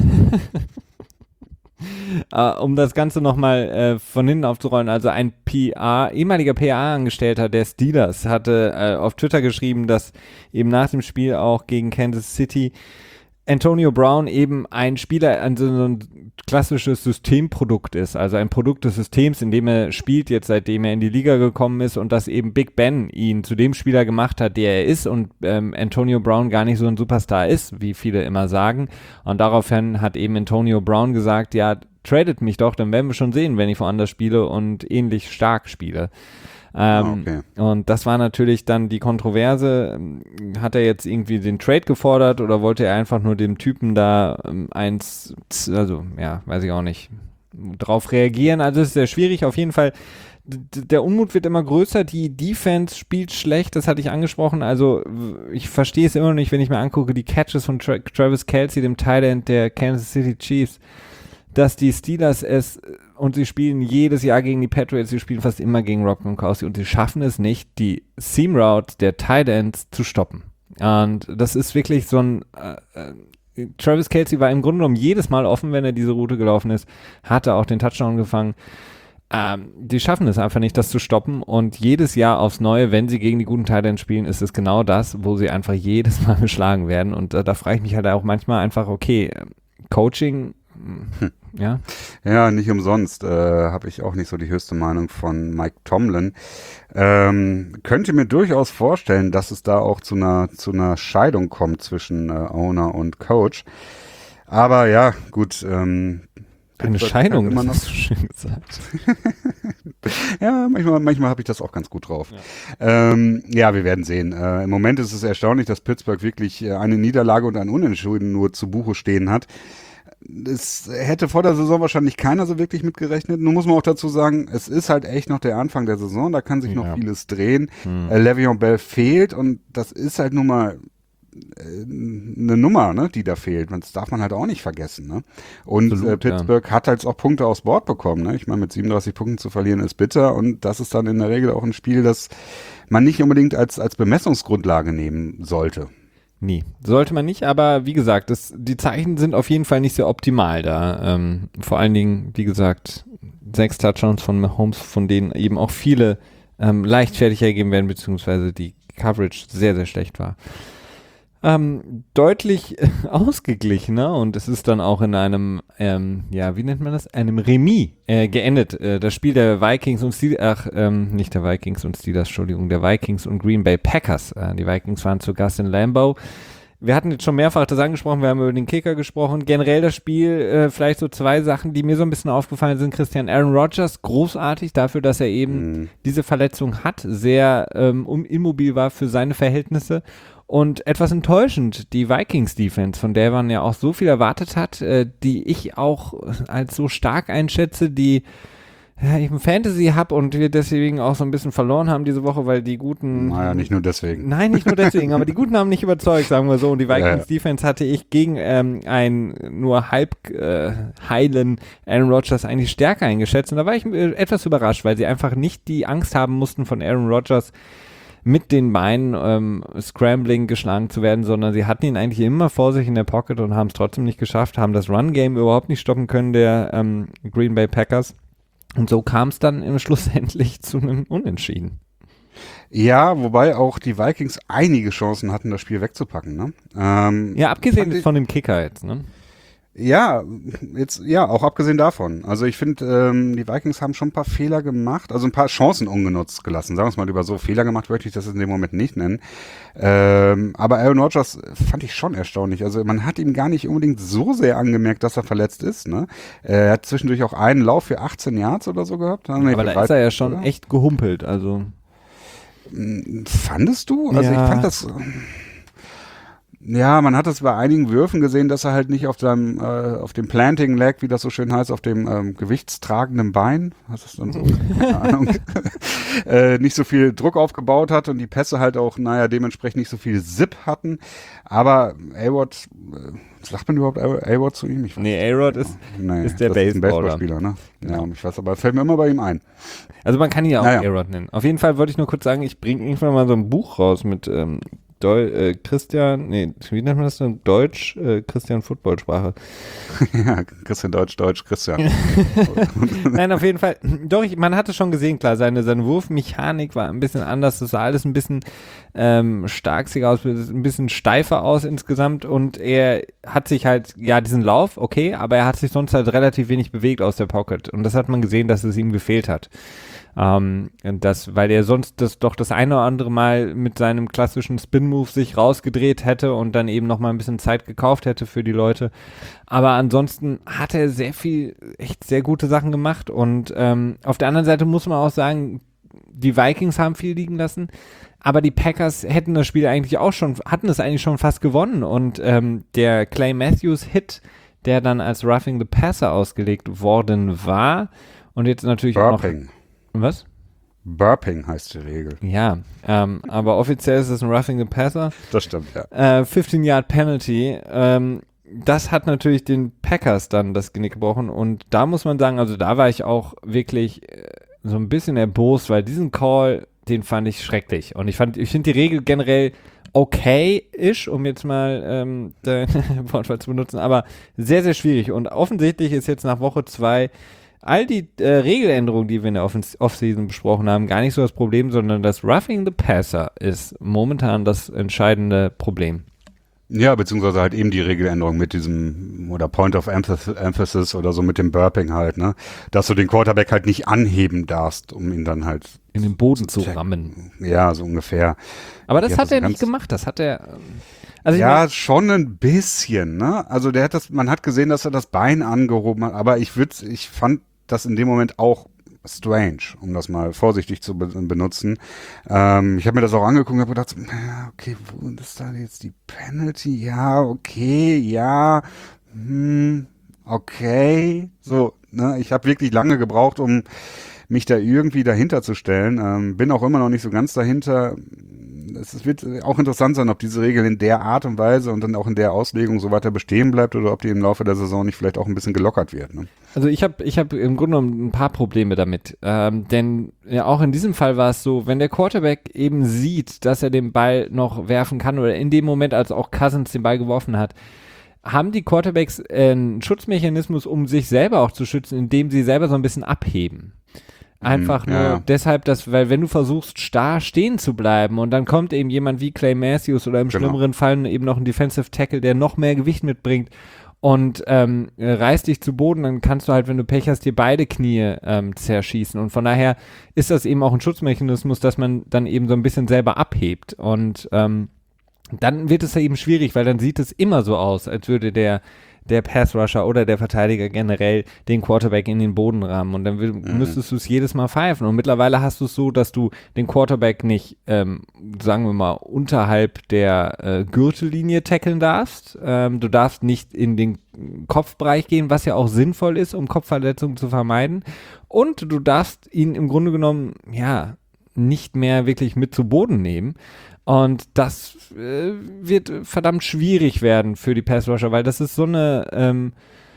äh, um das Ganze nochmal äh, von hinten aufzurollen, also ein P R, ehemaliger P R-Angestellter der Steelers hatte äh, auf Twitter geschrieben, dass eben nach dem Spiel auch gegen Kansas City Antonio Brown eben ein Spieler, also so ein klassisches Systemprodukt ist, also ein Produkt des Systems, in dem er spielt, jetzt seitdem er in die Liga gekommen ist und dass eben Big Ben ihn zu dem Spieler gemacht hat, der er ist und ähm, Antonio Brown gar nicht so ein Superstar ist, wie viele immer sagen. Und daraufhin hat eben Antonio Brown gesagt, ja, tradet mich doch, dann werden wir schon sehen, wenn ich woanders spiele und ähnlich stark spiele. Ähm, Ah, okay. Und das war natürlich dann die Kontroverse. Hat er jetzt irgendwie den Trade gefordert oder wollte er einfach nur dem Typen da ähm, eins, also ja, weiß ich auch nicht, drauf reagieren? Also es ist sehr schwierig. Auf jeden Fall, d- der Unmut wird immer größer. Die Defense spielt schlecht, das hatte ich angesprochen. Also w- ich verstehe es immer noch nicht, wenn ich mir angucke, die Catches von Tra- Travis Kelce, dem Tight End der Kansas City Chiefs, dass die Steelers es, und sie spielen jedes Jahr gegen die Patriots, sie spielen fast immer gegen Rob Gronkowski und sie schaffen es nicht, die Seam Route der Tight Ends zu stoppen. Und das ist wirklich so ein, äh, äh, Travis Kelce war im Grunde genommen jedes Mal offen, wenn er diese Route gelaufen ist, hatte auch den Touchdown gefangen. Ähm, die schaffen es einfach nicht, das zu stoppen und jedes Jahr aufs Neue, wenn sie gegen die guten Tight Ends spielen, ist es genau das, wo sie einfach jedes Mal geschlagen werden und äh, da frage ich mich halt auch manchmal einfach, okay, Coaching, hm. Ja. Ja, nicht umsonst äh, habe ich auch nicht so die höchste Meinung von Mike Tomlin. Ähm, könnte mir durchaus vorstellen, dass es da auch zu einer zu einer Scheidung kommt zwischen äh, Owner und Coach. Aber ja, gut. Ähm, Eine Pittsburgh Scheidung, hat immer das noch. hast du schön gesagt. Ja, manchmal, manchmal habe ich das auch ganz gut drauf. Ja, ähm, ja wir werden sehen. Äh, im Moment ist es erstaunlich, dass Pittsburgh wirklich äh, eine Niederlage und ein Unentschieden nur zu Buche stehen hat. Das hätte vor der Saison wahrscheinlich keiner so wirklich mitgerechnet. Nun muss man auch dazu sagen, es ist halt echt noch der Anfang der Saison, da kann sich Ja. noch vieles drehen. Hm. Äh, Le'Veon Bell fehlt und das ist halt nun mal äh, eine Nummer, ne, die da fehlt. Das darf man halt auch nicht vergessen. Ne? Und Absolut, äh, Pittsburgh hat halt auch Punkte aufs Board bekommen. Ne? Ich meine, mit siebenunddreißig Punkten zu verlieren ist bitter und das ist dann in der Regel auch ein Spiel, das man nicht unbedingt als, als Bemessungsgrundlage nehmen sollte. nie. Sollte man nicht, aber wie gesagt, das, die Zeichen sind auf jeden Fall nicht sehr optimal da. Ähm, vor allen Dingen, wie gesagt, sechs Touchdowns von Mahomes, von denen eben auch viele ähm, leichtfertig ergeben werden, beziehungsweise die Coverage sehr, sehr schlecht war. Ähm, deutlich äh, ausgeglichener und es ist dann auch in einem, ähm, ja, wie nennt man das? Einem Remis äh, geendet. Äh, das Spiel der Vikings und Steelers, ach, ähm, nicht der Vikings und Steelers, Entschuldigung, der Vikings und Green Bay Packers. Äh, die Vikings waren zu Gast in Lambeau. Wir hatten jetzt schon mehrfach das angesprochen, wir haben über den Kicker gesprochen. Generell das Spiel, äh, vielleicht so zwei Sachen, die mir so ein bisschen aufgefallen sind. Christian, Aaron Rodgers, großartig dafür, dass er eben mhm. diese Verletzung hat, sehr ähm, immobil war für seine Verhältnisse. Und etwas enttäuschend, die Vikings-Defense, von der man ja auch so viel erwartet hat, äh, die ich auch als so stark einschätze, die ja, ich ein Fantasy habe und wir deswegen auch so ein bisschen verloren haben diese Woche, weil die guten... Naja, nicht nur deswegen. Nein, nicht nur deswegen, aber die Guten haben nicht überzeugt, sagen wir so. Und die Vikings-Defense hatte ich gegen ähm, einen nur halb äh, heilen Aaron Rodgers eigentlich stärker eingeschätzt. Und da war ich äh, etwas überrascht, weil sie einfach nicht die Angst haben mussten von Aaron Rodgers, mit den Beinen ähm, Scrambling geschlagen zu werden, sondern sie hatten ihn eigentlich immer vor sich in der Pocket und haben es trotzdem nicht geschafft, haben das Run-Game überhaupt nicht stoppen können, der ähm, Green Bay Packers. Und so kam es dann im schlussendlich zu einem Unentschieden. Ja, wobei auch die Vikings einige Chancen hatten, das Spiel wegzupacken. Ne? Ähm, ja, abgesehen von dem Kicker jetzt, ne? Ja, jetzt, ja, auch abgesehen davon. Also ich finde, ähm, die Vikings haben schon ein paar Fehler gemacht, also ein paar Chancen ungenutzt gelassen. Sagen wir es mal lieber so. Fehler gemacht möchte ich das in dem Moment nicht nennen. Ähm, aber Aaron Rodgers fand ich schon erstaunlich. Also man hat ihm gar nicht unbedingt so sehr angemerkt, dass er verletzt ist. Ne? Er hat zwischendurch auch einen Lauf für achtzehn Yards oder so gehabt. Nee, aber da ist er ja schon oder? echt gehumpelt. Also fandest du? Also ja. ich fand das... Ja, man hat es bei einigen Würfen gesehen, dass er halt nicht auf seinem, äh, auf dem Planting Leg, wie das so schön heißt, auf dem ähm, gewichtstragenden Bein, was ist dann so, keine Ahnung, äh, nicht so viel Druck aufgebaut hat und die Pässe halt auch, naja, dementsprechend nicht so viel Zip hatten. Aber A-Rod, äh, sagt man überhaupt A-Rod zu ihm? Ich weiß, nee, A-Rod ist, nee, ist der das Baseballer. Ist ein Baseballspieler, ne? Ja, ja, und ich weiß, aber fällt mir immer bei ihm ein. Also man kann ihn ja auch naja. A-Rod nennen. Auf jeden Fall wollte ich nur kurz sagen, ich bringe irgendwann mal so ein Buch raus mit ähm, Deu äh, Christian, nee, wie nennt man das denn? Deutsch, äh, Christian Footballsprache. Ja, Christian Deutsch, Deutsch, Christian. Nein, auf jeden Fall. Doch, ich, man hatte schon gesehen, klar, seine, seine Wurfmechanik war ein bisschen anders. Das sah alles ein bisschen ähm, starksiger aus, ein bisschen steifer aus insgesamt. Und er hat sich halt, ja, diesen Lauf, okay, aber er hat sich sonst halt relativ wenig bewegt aus der Pocket. Und das hat man gesehen, dass es ihm gefehlt hat. Ähm, das, weil er sonst das doch das eine oder andere Mal mit seinem klassischen Spin-Move sich rausgedreht hätte und dann eben nochmal ein bisschen Zeit gekauft hätte für die Leute. Aber ansonsten hat er sehr viel, echt sehr gute Sachen gemacht und ähm, auf der anderen Seite muss man auch sagen, die Vikings haben viel liegen lassen, aber die Packers hätten das Spiel eigentlich auch schon, hatten es eigentlich schon fast gewonnen und ähm, der Clay Matthews Hit, der dann als Roughing the Passer ausgelegt worden war und jetzt natürlich Burping. auch noch Was? Burping heißt die Regel. Ja, ähm, aber offiziell ist es ein Roughing the Passer. Das stimmt, ja. Äh, fifteen Yard Penalty. Ähm, das hat natürlich den Packers dann das Genick gebrochen und da muss man sagen, also da war ich auch wirklich äh, so ein bisschen erbost, weil diesen Call, den fand ich schrecklich und ich fand, ich finde die Regel generell okay-ish, um jetzt mal ähm, dein Wortwahl zu benutzen, aber sehr, sehr schwierig und offensichtlich ist jetzt nach Woche zwei all die äh, Regeländerungen, die wir in der Off- Offseason besprochen haben, gar nicht so das Problem, sondern das Roughing the Passer ist momentan das entscheidende Problem. Ja, beziehungsweise halt eben die Regeländerung mit diesem, oder Point of Emphasis oder so mit dem Burping halt, ne? Dass du den Quarterback halt nicht anheben darfst, um ihn dann halt in den Boden zu rammen. Ja, so ungefähr. Aber das ja, hat so er nicht gemacht, das hat er... Also ja, ich mein, schon ein bisschen, ne? Also der hat das, man hat gesehen, dass er das Bein angehoben hat, aber ich würde, ich fand das in dem Moment auch strange, um das mal vorsichtig zu be- benutzen. Ähm, ich habe mir das auch angeguckt und habe gedacht, ja, okay, wo ist da jetzt die Penalty? Ja, okay, ja, hm, okay. So, ne, ich habe wirklich lange gebraucht, um mich da irgendwie dahinter zu stellen. Ähm, bin auch immer noch nicht so ganz dahinter. es wird auch interessant sein, ob diese Regel in der Art und Weise und dann auch in der Auslegung so weiter bestehen bleibt oder ob die im Laufe der Saison nicht vielleicht auch ein bisschen gelockert wird. Ne? Also ich habe ich hab im Grunde genommen ein paar Probleme damit, ähm, denn ja, auch in diesem Fall war es so, wenn der Quarterback eben sieht, dass er den Ball noch werfen kann oder in dem Moment, als auch Cousins den Ball geworfen hat, haben die Quarterbacks einen Schutzmechanismus, um sich selber auch zu schützen, indem sie selber so ein bisschen abheben. Einfach nur ja. deshalb, dass, weil wenn du versuchst, starr stehen zu bleiben und dann kommt eben jemand wie Clay Matthews oder im Genau. schlimmeren Fall eben noch ein Defensive Tackle, der noch mehr Gewicht mitbringt und ähm, reißt dich zu Boden, dann kannst du halt, wenn du Pech hast, dir beide Knie ähm, zerschießen. Und von daher ist das eben auch ein Schutzmechanismus, dass man dann eben so ein bisschen selber abhebt. Und ähm, dann wird es ja eben schwierig, weil dann sieht es immer so aus, als würde der der Pass-Rusher oder der Verteidiger generell den Quarterback in den Boden rammen und dann will, mhm. müsstest du es jedes Mal pfeifen und mittlerweile hast du es so, dass du den Quarterback nicht, ähm, sagen wir mal, unterhalb der äh, Gürtellinie tackeln darfst, ähm, du darfst nicht in den Kopfbereich gehen, was ja auch sinnvoll ist, um Kopfverletzungen zu vermeiden und du darfst ihn im Grunde genommen, ja, nicht mehr wirklich mit zu Boden nehmen. Und das äh, wird verdammt schwierig werden für die Pass-Rusher, weil das ist so eine ähm,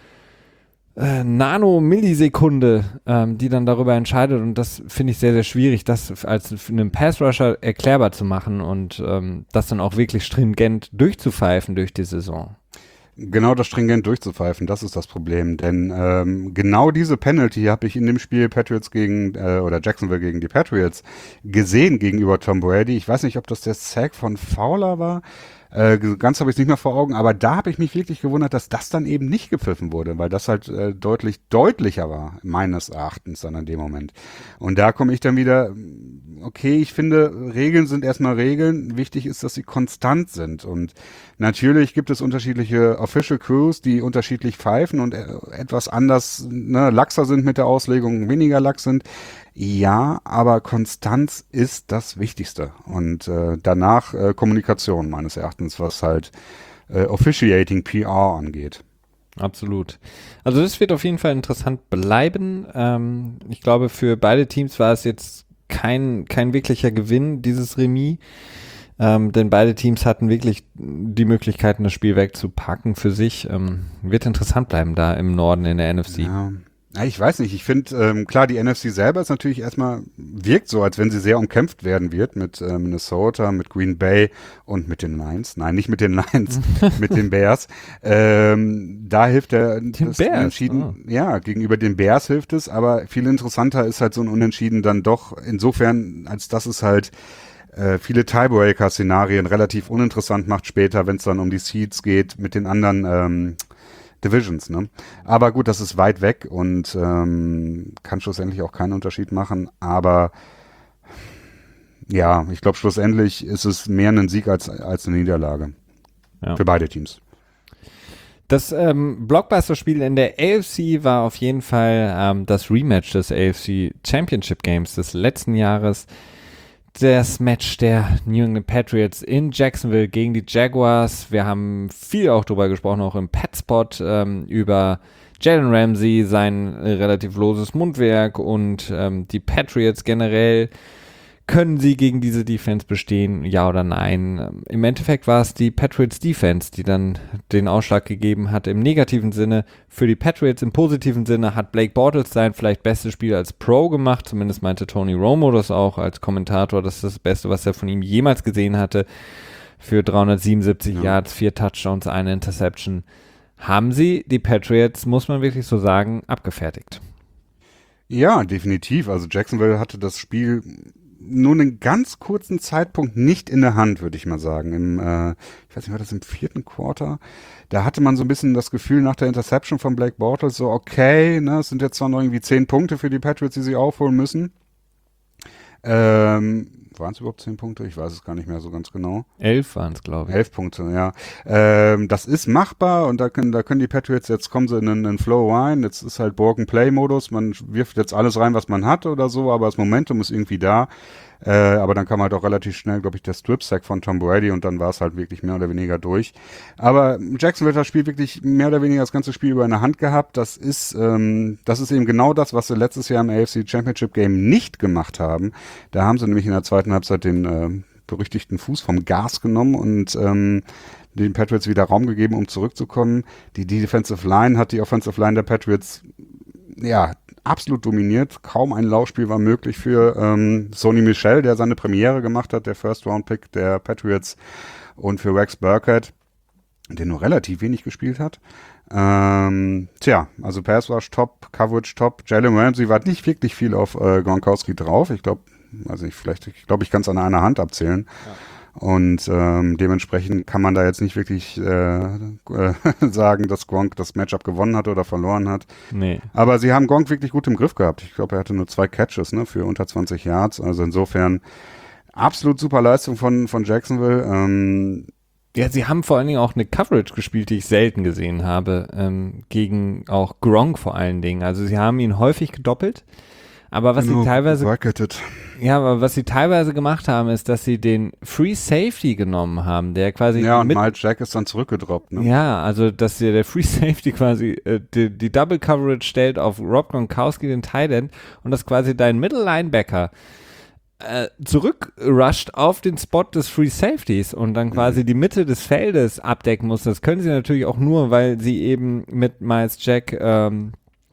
äh, Nano-Millisekunde, ähm, die dann darüber entscheidet und das finde ich sehr, sehr schwierig, das als für einen Pass-Rusher erklärbar zu machen und ähm, das dann auch wirklich stringent durchzupfeifen durch die Saison. Genau das stringent durchzupfeifen, das ist das Problem, denn ähm, genau diese Penalty habe ich in dem Spiel Patriots gegen, äh, oder Jacksonville gegen die Patriots gesehen gegenüber Tom Brady. Ich weiß nicht, ob das der Sack von Fowler war, äh, ganz habe ich es nicht mehr vor Augen, aber da habe ich mich wirklich gewundert, dass das dann eben nicht gepfiffen wurde, weil das halt äh, deutlich deutlicher war, meines Erachtens dann in dem Moment. Und da komme ich dann wieder, okay, ich finde, Regeln sind erstmal Regeln, wichtig ist, dass sie konstant sind und natürlich gibt es unterschiedliche Official Crews, die unterschiedlich pfeifen und äh, etwas anders, ne, laxer sind mit der Auslegung, weniger lax sind. Ja, aber Konstanz ist das Wichtigste. Und äh, danach äh, Kommunikation meines Erachtens, was halt äh, Officiating P R angeht. Absolut. Also das wird auf jeden Fall interessant bleiben. Ähm, ich glaube, für beide Teams war es jetzt kein, kein wirklicher Gewinn, dieses Remis. Ähm, denn beide Teams hatten wirklich die Möglichkeiten, das Spiel wegzupacken für sich. Ähm, wird interessant bleiben da im Norden in der N F C. Ja. Ja, ich weiß nicht, ich finde, ähm, klar, die N F C selber ist natürlich erstmal, wirkt so, als wenn sie sehr umkämpft werden wird mit äh, Minnesota, mit Green Bay und mit den Lions. Nein, nicht mit den Lions, mit den Bears. Ähm, da hilft der den das Bears? Unentschieden, Oh. ja, gegenüber den Bears hilft es, aber viel interessanter ist halt so ein Unentschieden dann doch insofern, als dass es halt äh, viele Tiebreaker-Szenarien relativ uninteressant macht später, wenn es dann um die Seeds geht mit den anderen ähm, Divisions, ne? Aber gut, das ist weit weg und ähm, kann schlussendlich auch keinen Unterschied machen. Aber ja, ich glaube, schlussendlich ist es mehr ein Sieg als, als eine Niederlage. Ja. Für beide Teams. Das ähm, Blockbuster-Spiel in der A F C war auf jeden Fall ähm, das Rematch des A F C Championship Games des letzten Jahres. Das Match der New England Patriots in Jacksonville gegen die Jaguars. Wir haben viel auch drüber gesprochen, auch im Petspot, ähm, über Jalen Ramsey, sein äh, relativ loses Mundwerk und ähm, die Patriots generell. Können sie gegen diese Defense bestehen, ja oder nein? Ähm, Im Endeffekt war es die Patriots Defense, die dann den Ausschlag gegeben hat im negativen Sinne. Für die Patriots im positiven Sinne hat Blake Bortles sein vielleicht bestes Spiel als Pro gemacht. Zumindest meinte Tony Romo das auch als Kommentator. Das ist das Beste, was er von ihm jemals gesehen hatte. Für dreihundertsiebenundsiebzig ja. Yards, vier Touchdowns, eine Interception. Haben sie die Patriots, muss man wirklich so sagen, abgefertigt. Ja, definitiv. Also Jacksonville hatte das Spiel nur einen ganz kurzen Zeitpunkt nicht in der Hand, würde ich mal sagen. Im, äh, ich weiß nicht, war das im vierten Quarter? Da hatte man so ein bisschen das Gefühl nach der Interception von Blake Bortles, so okay, ne, es sind jetzt zwar noch irgendwie zehn Punkte für die Patriots, die sie aufholen müssen. Ähm, waren es überhaupt zehn Punkte? Ich weiß es gar nicht mehr so ganz genau. Elf waren es, glaube ich. Elf Punkte, ja. Ähm, das ist machbar und da können, da können die Patriots, jetzt kommen sie in einen, einen Flow rein, jetzt ist halt Borg-and-Play-Modus, man wirft jetzt alles rein, was man hat oder so, aber das Momentum ist irgendwie da. Äh, aber dann kam halt auch relativ schnell, glaube ich, der Strip-Sack von Tom Brady und dann war es halt wirklich mehr oder weniger durch. Aber Jacksonville hat das Spiel wirklich mehr oder weniger das ganze Spiel über in der Hand gehabt. Das ist, ähm, das ist eben genau das, was sie letztes Jahr im A F C Championship Game nicht gemacht haben. Da haben sie nämlich in der zweiten Halbzeit den, äh, berüchtigten Fuß vom Gas genommen und ähm, den Patriots wieder Raum gegeben, um zurückzukommen. Die, die Defensive Line hat die Offensive Line der Patriots ja absolut dominiert. Kaum ein Laufspiel war möglich für ähm, Sony Michel, der seine Premiere gemacht hat, der First-Round-Pick der Patriots, und für Rex Burkhead, der nur relativ wenig gespielt hat. Ähm, tja, also Pass Rush top, Coverage top. Jalen Ramsey war nicht wirklich viel auf äh, Gronkowski drauf. Ich glaube, also ich vielleicht, ich glaube, ich kann es an einer Hand abzählen. Ja. Und ähm, dementsprechend kann man da jetzt nicht wirklich äh, äh, sagen, dass Gronk das Matchup gewonnen hat oder verloren hat. Nee. Aber sie haben Gronk wirklich gut im Griff gehabt. Ich glaube, er hatte nur zwei Catches, ne, für unter zwanzig Yards. Also insofern absolut super Leistung von, von Jacksonville. Ähm, Ja, sie haben vor allen Dingen auch eine Coverage gespielt, die ich selten gesehen habe, ähm, gegen auch Gronk vor allen Dingen. Also sie haben ihn häufig gedoppelt, aber was genau, sie teilweise bucketed. ja, aber was sie teilweise gemacht haben, ist, dass sie den Free Safety genommen haben, der quasi ja und mit, Miles Jack ist dann zurückgedroppt. Ne? Ja, also dass der, der Free Safety quasi äh, die, die Double Coverage stellt auf Rob Gronkowski, den Tight End, und dass quasi dein Middle Linebacker Äh, zurückrusht auf den Spot des Free Safeties und dann quasi mhm. die Mitte des Feldes abdecken muss. Das können sie natürlich auch nur, weil sie eben mit Miles Jack ähm,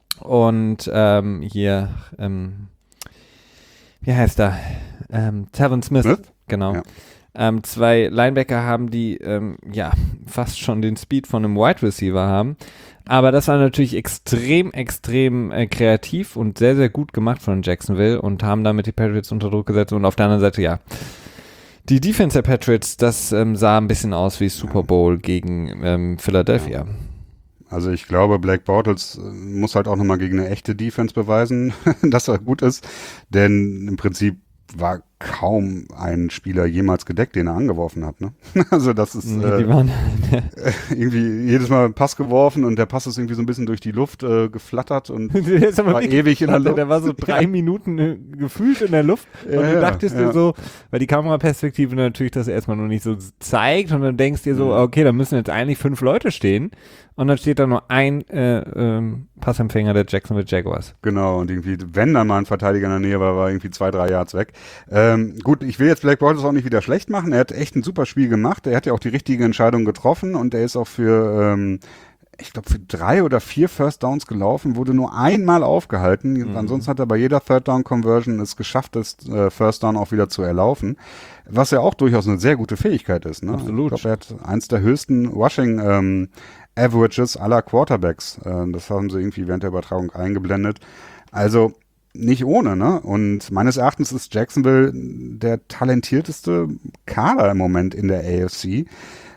und ähm, hier, ähm, wie heißt er? Ähm, Tevin Smith, Smith? genau. Ja. Ähm, zwei Linebacker haben, die ähm, ja fast schon den Speed von einem Wide Receiver haben. Aber das war natürlich extrem, extrem äh, kreativ und sehr, sehr gut gemacht von Jacksonville und haben damit die Patriots unter Druck gesetzt. Und auf der anderen Seite, ja, die Defense der Patriots, das ähm, sah ein bisschen aus wie Super Bowl gegen ähm, Philadelphia. Also ich glaube, Blake Bortles muss halt auch nochmal gegen eine echte Defense beweisen, dass er gut ist. Denn im Prinzip war kaum ein Spieler jemals gedeckt, den er angeworfen hat. Ne? Also das ist äh, die waren, irgendwie jedes Mal einen Pass geworfen und der Pass ist irgendwie so ein bisschen durch die Luft äh, geflattert und der ist aber war ewig in der Luft. Der war so drei ja. Minuten äh, gefühlt in der Luft und ja, du dachtest ja. dir so, weil die Kameraperspektive natürlich das erstmal noch nicht so zeigt und dann denkst dir so, okay, da müssen jetzt eigentlich fünf Leute stehen und dann steht da nur ein äh, ähm, Passempfänger der Jacksonville Jaguars. Genau, und irgendwie, wenn da mal ein Verteidiger in der Nähe war, war irgendwie zwei, drei Yards weg. Ähm, gut, ich will jetzt Blake Bortles auch nicht wieder schlecht machen. Er hat echt ein super Spiel gemacht. Er hat ja auch die richtige Entscheidung getroffen und er ist auch für, ähm, ich glaube, für drei oder vier First Downs gelaufen, wurde nur einmal aufgehalten. Mhm. Ansonsten hat er bei jeder Third Down Conversion es geschafft, das äh, First Down auch wieder zu erlaufen. Was ja auch durchaus eine sehr gute Fähigkeit ist. Ne? Absolut. Ich glaube, er hat eins der höchsten Rushing ähm, Averages aller Quarterbacks. Äh, das haben sie irgendwie während der Übertragung eingeblendet. Also nicht ohne, ne? Und meines Erachtens ist Jacksonville der talentierteste Kader im Moment in der A F C.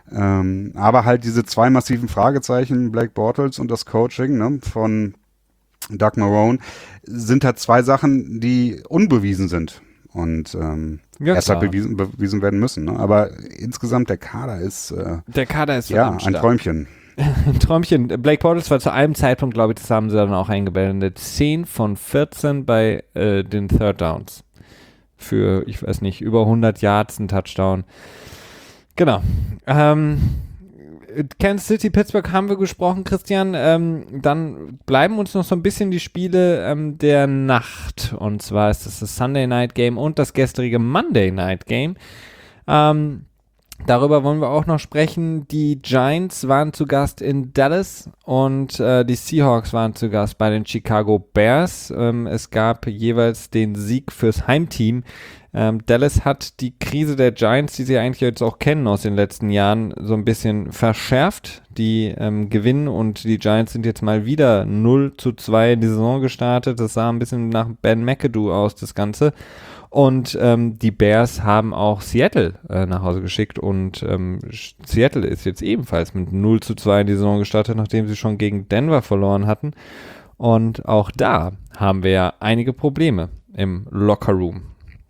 Ähm, aber halt diese zwei massiven Fragezeichen, Blake Bortles und das Coaching, ne, von Doug Marrone, sind halt zwei Sachen, die unbewiesen sind. Und ähm, ja, erst halt bewiesen, bewiesen werden müssen. Ne? Aber insgesamt der Kader ist äh, der Kader ist ja ein Träumchen. Ein Träumchen. Blake Bortles war zu einem Zeitpunkt, glaube ich, das haben sie dann auch eingeblendet, zehn von vierzehn bei äh, den Third Downs. Für, ich weiß nicht, über hundert Yards, ein Touchdown. Genau. Ähm, Kansas City, Pittsburgh haben wir gesprochen, Christian. Ähm, dann bleiben uns noch so ein bisschen die Spiele ähm, der Nacht. Und zwar ist das das Sunday Night Game und das gestrige Monday Night Game. Ähm, Darüber wollen wir auch noch sprechen. Die Giants waren zu Gast in Dallas und äh, die Seahawks waren zu Gast bei den Chicago Bears. Ähm, es gab jeweils den Sieg fürs Heimteam. Ähm, Dallas hat die Krise der Giants, die sie eigentlich jetzt auch kennen aus den letzten Jahren, so ein bisschen verschärft. Die ähm, gewinnen und die Giants sind jetzt mal wieder null zu zwei in die Saison gestartet. Das sah ein bisschen nach Ben McAdoo aus, das Ganze. Und ähm, die Bears haben auch Seattle äh, nach Hause geschickt und ähm, Seattle ist jetzt ebenfalls mit null zu zwei in die Saison gestartet, nachdem sie schon gegen Denver verloren hatten. Und auch da haben wir ja einige Probleme im Lockerroom.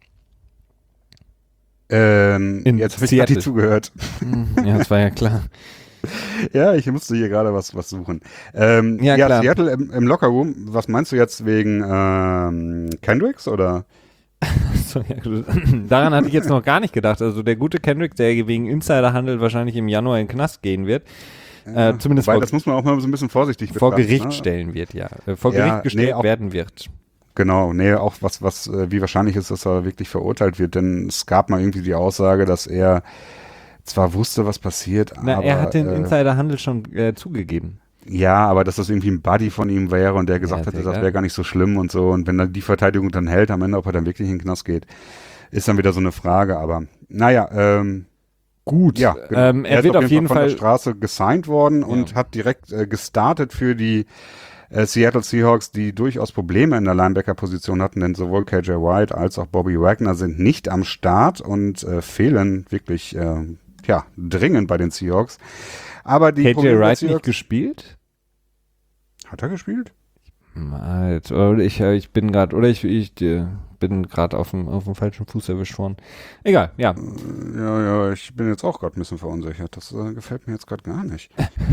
Ähm, in jetzt habe ich gerade zugehört. Ja, das war ja klar. Ja, ich musste hier gerade was, was suchen. Ähm, ja, ja, klar. Seattle im, im Lockerroom, was meinst du jetzt wegen ähm, Kendricks oder? So, ja, daran hatte ich jetzt noch gar nicht gedacht. Also der gute Kendrick, der wegen Insiderhandel wahrscheinlich im Januar in den Knast gehen wird. Ja, äh, zumindest weil vor, das muss man auch mal so ein bisschen vorsichtig vor betrachten. Gericht Ne? stellen wird, ja. Äh, vor ja, Gericht gestellt nee, auch, werden wird. genau. Nee, auch was, was, äh, wie wahrscheinlich ist, dass er wirklich verurteilt wird, denn es gab mal irgendwie die Aussage, dass er zwar wusste, was passiert, Na, aber... er hat den äh, Insiderhandel schon äh, zugegeben. Ja, aber dass das irgendwie ein Buddy von ihm wäre und der gesagt Ja, hätte, sehr das geil. wäre gar nicht so schlimm und so. Und wenn dann die Verteidigung dann hält, am Ende, ob er dann wirklich in den Knast geht, ist dann wieder so eine Frage. Aber naja, ähm, Gut. ja, genau. Ähm, er, er ist wird auf jeden von Fall. der Straße gesigned worden Ja. und hat direkt äh, gestartet für die äh, Seattle Seahawks, die durchaus Probleme in der Linebacker-Position hatten, denn sowohl K J White als auch Bobby Wagner sind nicht am Start und äh, fehlen wirklich äh, ja, dringend bei den Seahawks. Aber die K J Probleme der Wright nicht Seahawks, gespielt? hat er gespielt? Halt, oder ich, äh, ich bin gerade, oder ich, ich äh, bin gerade auf dem, auf dem falschen Fuß erwischt worden. Egal, ja. Ja, ja, ich bin jetzt auch gerade ein bisschen verunsichert. Das äh, gefällt mir jetzt gerade gar nicht.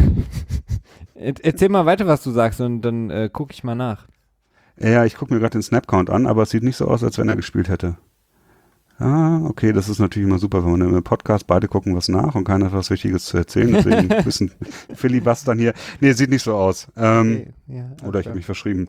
Er, erzähl mal weiter, was du sagst und dann äh, gucke ich mal nach. Ja, ich gucke mir gerade den Snapcount an, aber es sieht nicht so aus, als wenn er gespielt hätte. Ah, okay, das ist natürlich immer super, wenn man im Podcast beide gucken was nach und keiner hat was Wichtiges zu erzählen. Deswegen ein bisschen Filibustern hier. Nee, sieht nicht so aus. Ähm, Okay, ja, Oder ich okay. habe mich verschrieben.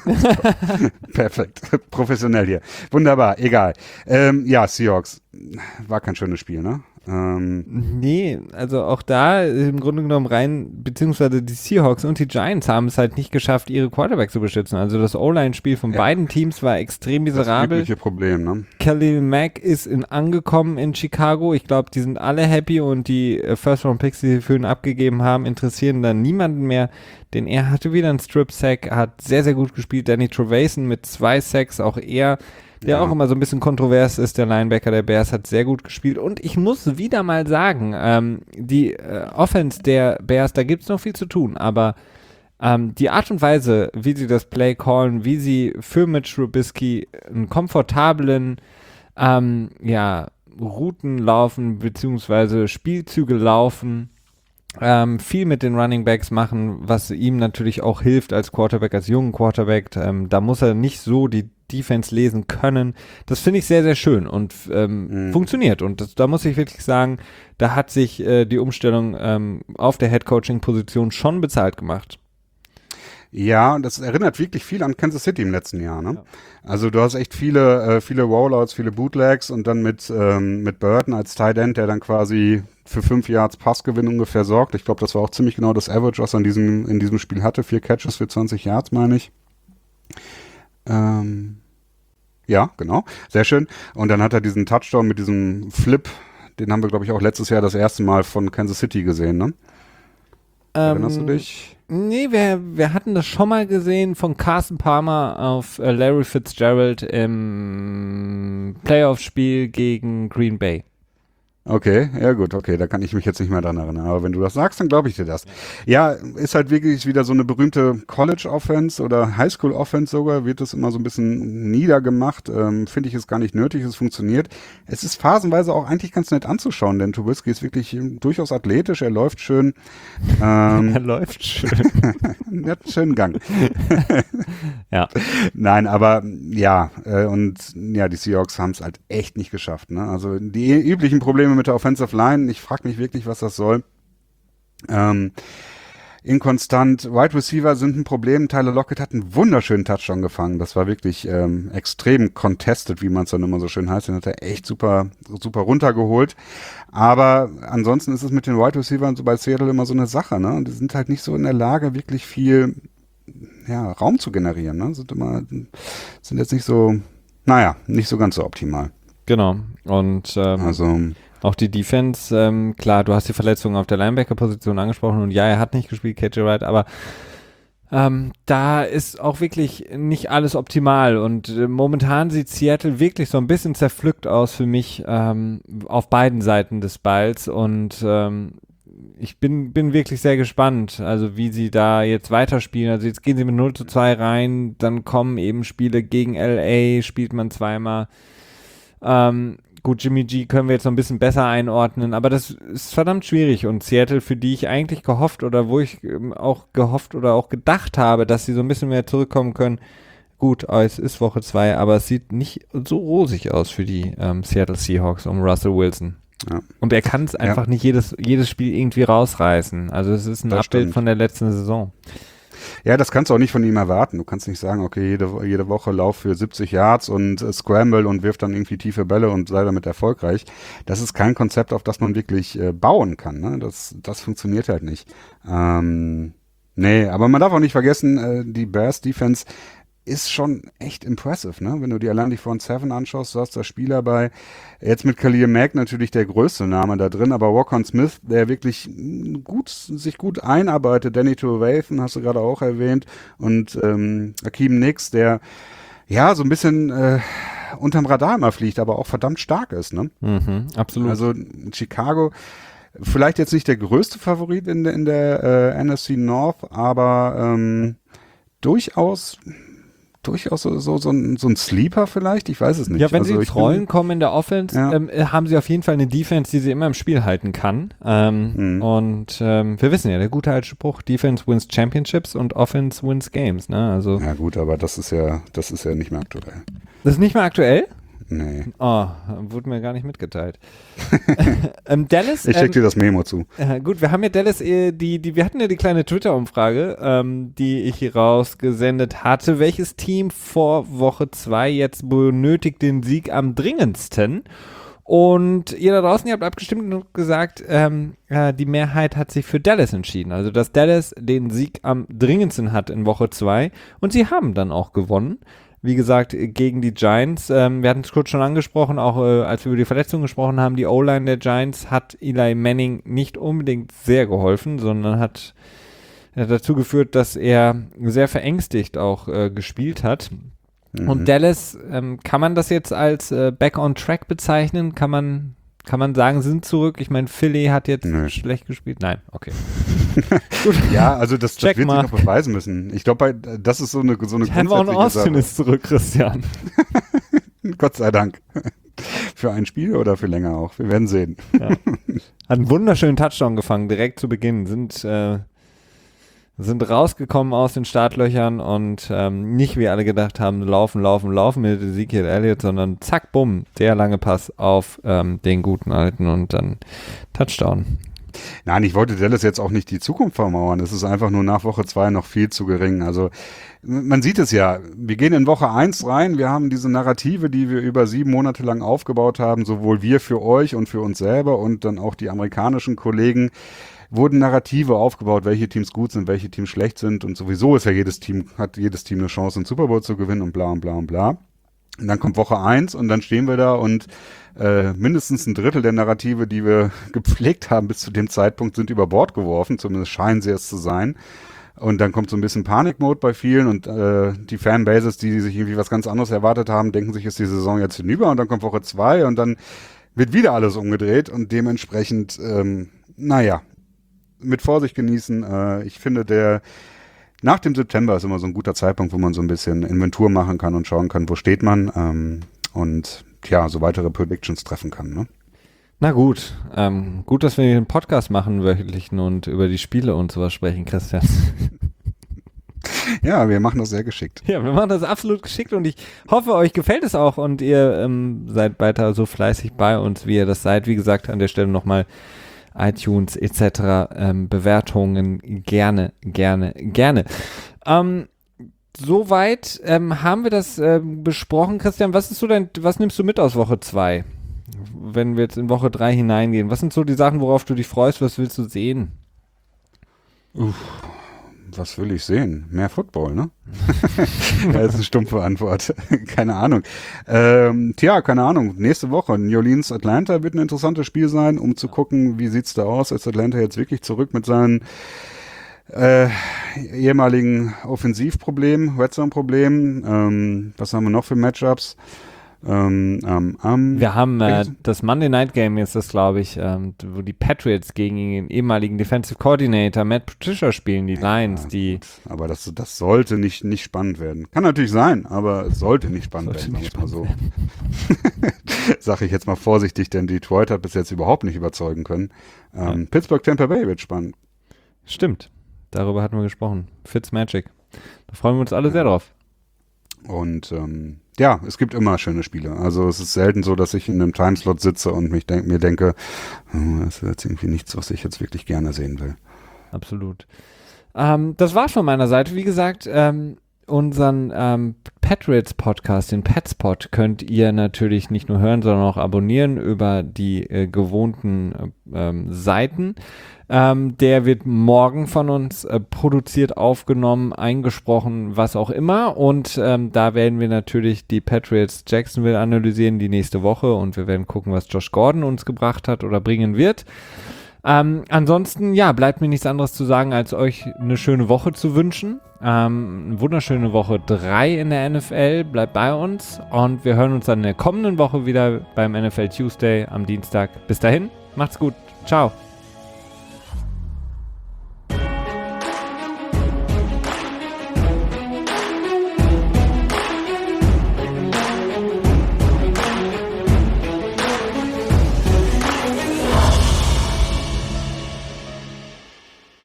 Perfekt. Professionell hier. Wunderbar, egal. Ähm, ja, Seahawks. War kein schönes Spiel, ne? Ähm, Nee, also auch da im Grunde genommen rein, beziehungsweise die Seahawks und die Giants haben es halt nicht geschafft, ihre Quarterbacks zu beschützen. Also das O-Line-Spiel von Ja. beiden Teams war extrem das miserabel. übliche Problem, ne? Khalil Mack ist in, angekommen in Chicago. Ich glaube, die sind alle happy und die äh, First-Round-Picks, die sie für ihn abgegeben haben, interessieren dann niemanden mehr. Denn er hatte wieder einen Strip-Sack, hat sehr, sehr gut gespielt. Danny Trevathan mit zwei Sacks, auch er, der Ja. auch immer so ein bisschen kontrovers ist, der Linebacker der Bears, hat sehr gut gespielt. Und ich muss wieder mal sagen, ähm, die äh, Offense der Bears, da gibt es noch viel zu tun, aber ähm, die Art und Weise, wie sie das Play callen, wie sie für Mitch Trubisky einen komfortablen ähm, ja, Routen laufen, beziehungsweise Spielzüge laufen, ähm, viel mit den Running Backs machen, was ihm natürlich auch hilft als Quarterback, als jungen Quarterback. Ähm, da muss er nicht so die Defense lesen können. Das finde ich sehr, sehr schön und ähm, Mhm. funktioniert. Und das, da muss ich wirklich sagen, da hat sich äh, die Umstellung ähm, auf der Head-Coaching-Position schon bezahlt gemacht. Ja, und das erinnert wirklich viel an Kansas City im letzten Jahr, ne? Ja. Also du hast echt viele, äh, viele Rollouts, viele Bootlegs und dann mit, ähm, mit Burton als Tight End, der dann quasi für fünf Yards Passgewinn ungefähr sorgt. Ich glaube, das war auch ziemlich genau das Average, was er in diesem, in diesem Spiel hatte. Vier Catches für zwanzig Yards, meine ich. Ähm, ja, genau. Sehr schön. Und dann hat er diesen Touchdown mit diesem Flip, den haben wir, glaube ich, auch letztes Jahr das erste Mal von Kansas City gesehen, ne? Erinnerst du Ähm, dich? Nee, wir, wir hatten das schon mal gesehen von Carson Palmer auf äh, Larry Fitzgerald im Playoff-Spiel gegen Green Bay. Okay, ja gut, okay, da kann ich mich jetzt nicht mehr dran erinnern. Aber wenn du das sagst, dann glaube ich dir das. Ja, ist halt wirklich wieder so eine berühmte College-Offense oder Highschool-Offense sogar, wird das immer so ein bisschen niedergemacht. Ähm, Finde ich es gar nicht nötig, es funktioniert. Es ist phasenweise auch eigentlich ganz nett anzuschauen, denn Trubisky ist wirklich ähm, durchaus athletisch, er läuft schön. Ähm, Er läuft schön. er hat einen schönen Gang. Ja. Nein, aber ja, äh, und ja, die Seahawks haben es halt echt nicht geschafft. Ne? Also die üblichen Probleme mit der Offensive Line, ich frage mich wirklich, was das soll. Ähm, inkonstant, Wide Receiver sind ein Problem. Tyler Lockett hat einen wunderschönen Touchdown gefangen. Das war wirklich ähm, extrem contested, wie man es dann immer so schön heißt. Den hat er echt super, super runtergeholt. Aber ansonsten ist es mit den Wide Receivers so bei Seattle immer so eine Sache. Ne? Und die sind halt nicht so in der Lage, wirklich viel ja, Raum zu generieren. Ne? Sind immer, sind jetzt nicht so, naja, nicht so ganz so optimal. Genau. Und ähm, Also auch die Defense, ähm, klar, du hast die Verletzungen auf der Linebacker-Position angesprochen und ja, er hat nicht gespielt, K J Wright, aber ähm, da ist auch wirklich nicht alles optimal und äh, momentan sieht Seattle wirklich so ein bisschen zerpflückt aus für mich ähm, auf beiden Seiten des Balls und ähm, ich bin, bin wirklich sehr gespannt, also wie sie da jetzt weiterspielen. Also jetzt gehen sie mit null zu zwei rein, dann kommen eben Spiele gegen L A, spielt man zweimal. Ähm, gut, Jimmy G können wir jetzt noch ein bisschen besser einordnen, aber das ist verdammt schwierig und Seattle, für die ich eigentlich gehofft oder wo ich ähm, auch gehofft oder auch gedacht habe, dass sie so ein bisschen mehr zurückkommen können. Gut, es ist Woche zwei, aber es sieht nicht so rosig aus für die ähm, Seattle Seahawks um Russell Wilson. Ja. Und er kann es einfach Ja. nicht jedes, jedes Spiel irgendwie rausreißen. Also es ist ein Das Abbild stimmt. von der letzten Saison. Ja, das kannst du auch nicht von ihm erwarten. Du kannst nicht sagen, okay, jede, jede Woche lauf für siebzig Yards und äh, Scramble und wirf dann irgendwie tiefe Bälle und sei damit erfolgreich. Das ist kein Konzept, auf das man wirklich äh, bauen kann. Ne? Das, das funktioniert halt nicht. Ähm, nee, aber man darf auch nicht vergessen, äh, die Bears Defense ist schon echt impressive, ne? Wenn du dir allein die Front Seven anschaust, du hast da Spieler bei, jetzt mit Khalil Mack natürlich der größte Name da drin, aber Roquan Smith, der wirklich gut, sich gut einarbeitet, Danny Trevathan hast du gerade auch erwähnt und ähm, Akeem Nicks, der ja so ein bisschen äh, unterm Radar immer fliegt, aber auch verdammt stark ist, ne? Mhm, absolut. Also in Chicago vielleicht jetzt nicht der größte Favorit in der, in der äh, N F C North, aber ähm, durchaus durchaus so, so, so, ein, so ein Sleeper vielleicht, ich weiß es nicht. Ja, wenn also sie ins Rollen kommen in der Offense, ja. ähm, haben sie auf jeden Fall eine Defense, die sie immer im Spiel halten kann. Ähm, mhm. Und ähm, wir wissen ja, der gute alte Spruch, Defense wins Championships und Offense wins Games. Ne? Also, ja gut, aber das ist ja, das ist ja nicht mehr aktuell. Das ist nicht mehr aktuell? Nee. Oh, wurde mir gar nicht mitgeteilt. ähm, Dallas. Ich schicke ähm, dir das Memo zu. Äh, gut, wir haben ja Dallas, äh, die, die, wir hatten ja die kleine Twitter-Umfrage, ähm, die ich hier rausgesendet hatte. Welches Team vor Woche zwei jetzt benötigt den Sieg am dringendsten? Und ihr da draußen, ihr habt abgestimmt und gesagt, ähm, äh, die Mehrheit hat sich für Dallas entschieden. Also, dass Dallas den Sieg am dringendsten hat in Woche zwei. Und sie haben dann auch gewonnen. Wie gesagt, gegen die Giants. Ähm, wir hatten es kurz schon angesprochen, auch äh, als wir über die Verletzungen gesprochen haben. Die O-Line der Giants hat Eli Manning nicht unbedingt sehr geholfen, sondern hat äh, dazu geführt, dass er sehr verängstigt auch äh, gespielt hat. Mhm. Und Dallas, ähm, kann man das jetzt als äh, Back on Track bezeichnen? Kann man, kann man sagen, sind zurück? Ich meine, Philly hat jetzt Nö. schlecht gespielt. Nein, okay. Ja, also das, das wird mal. sich noch beweisen müssen. Ich glaube, das ist so eine so eine Tavon Austin Sache. Ist zurück, Christian. Gott sei Dank. Für ein Spiel oder für länger auch. Wir werden sehen. Ja. Hat einen wunderschönen Touchdown gefangen, direkt zu Beginn. Sind, äh, sind rausgekommen aus den Startlöchern und ähm, nicht, wie alle gedacht haben, laufen, laufen, laufen mit Ezekiel Elliott, sondern zack, bumm, der lange Pass auf ähm, den guten Alten und dann Touchdown. Nein, ich wollte Dallas jetzt auch nicht die Zukunft vermauern. Es ist einfach nur nach Woche zwei noch viel zu gering. Also man sieht es ja. Wir gehen in Woche eins rein. Wir haben diese Narrative, die wir über sieben Monate lang aufgebaut haben, sowohl wir für euch und für uns selber und dann auch die amerikanischen Kollegen, wurden Narrative aufgebaut, welche Teams gut sind, welche Teams schlecht sind und sowieso ist ja jedes Team, hat jedes Team eine Chance, einen Super Bowl zu gewinnen und bla und bla und bla. Und dann kommt Woche eins und dann stehen wir da und äh, mindestens ein Drittel der Narrative, die wir gepflegt haben bis zu dem Zeitpunkt, sind über Bord geworfen, zumindest scheinen sie es zu sein. Und dann kommt so ein bisschen Panikmode bei vielen und äh, die Fanbases, die, die sich irgendwie was ganz anderes erwartet haben, denken sich, ist die Saison jetzt hinüber und dann kommt Woche zwei und dann wird wieder alles umgedreht und dementsprechend, ähm, naja, mit Vorsicht genießen. Äh, ich finde, der nach dem September ist immer so ein guter Zeitpunkt, wo man so ein bisschen Inventur machen kann und schauen kann, wo steht man ähm, und ja, so weitere Predictions treffen kann. Ne? Na gut, ähm, gut, dass wir hier einen Podcast machen, wöchentlichen und über die Spiele und sowas sprechen, Christian. Ja, wir machen das sehr geschickt. Ja, wir machen das absolut geschickt und ich hoffe, euch gefällt es auch und ihr ähm, seid weiter so fleißig bei uns, wie ihr das seid. Wie gesagt, an der Stelle nochmal iTunes et cetera. Ähm, Bewertungen gerne, gerne, gerne. Ähm, soweit ähm, haben wir das ähm, besprochen. Christian, was ist so dein, was nimmst du mit aus Woche zwei? Wenn wir jetzt in Woche drei hineingehen. Was sind so die Sachen, worauf du dich freust? Was willst du sehen? Uff, was will ich sehen? Mehr Football, ne? Das ist eine stumpfe Antwort. Keine Ahnung. Ähm, tja, keine Ahnung. Nächste Woche New Orleans Atlanta wird ein interessantes Spiel sein, um zu gucken, wie sieht's da aus. Ist Atlanta jetzt wirklich zurück mit seinen äh, ehemaligen Offensivproblemen, Red Zone Problemen? Ähm, was haben wir noch für Matchups? Ähm, ähm, ähm, Wir haben äh, das Monday Night Game jetzt, das glaube ich, ähm, wo die Patriots gegen den ehemaligen Defensive Coordinator Matt Patricia spielen, die Lions, ja, die. Gut. Aber das, das sollte nicht, nicht spannend werden. Kann natürlich sein, aber es sollte nicht spannend sollte werden, sagen wir mal so. Sag ich jetzt mal vorsichtig, denn Detroit hat bis jetzt überhaupt nicht überzeugen können. Ähm, ja. Pittsburgh Tampa Bay wird spannend. Stimmt, darüber hatten wir gesprochen. Fitzmagic. Da freuen wir uns alle ja. sehr drauf. Und ähm, ja, es gibt immer schöne Spiele. Also es ist selten so, dass ich in einem Timeslot sitze und mich denk, mir denke, oh, das ist jetzt irgendwie nichts, was ich jetzt wirklich gerne sehen will. Absolut. Ähm, das war's von meiner Seite. Wie gesagt, ähm, unseren ähm, Patriots-Podcast, den Petspot, könnt ihr natürlich nicht nur hören, sondern auch abonnieren über die äh, gewohnten äh, ähm, Seiten. Ähm, der wird morgen von uns äh, produziert, aufgenommen, eingesprochen, was auch immer. Und ähm, da werden wir natürlich die Patriots Jacksonville analysieren die nächste Woche und wir werden gucken, was Josh Gordon uns gebracht hat oder bringen wird. Ähm, ansonsten, ja, bleibt mir nichts anderes zu sagen, als euch eine schöne Woche zu wünschen. Ähm, eine wunderschöne Woche drei in der N F L. Bleibt bei uns und wir hören uns dann in der kommenden Woche wieder beim N F L Tuesday am Dienstag. Bis dahin, macht's gut. Ciao.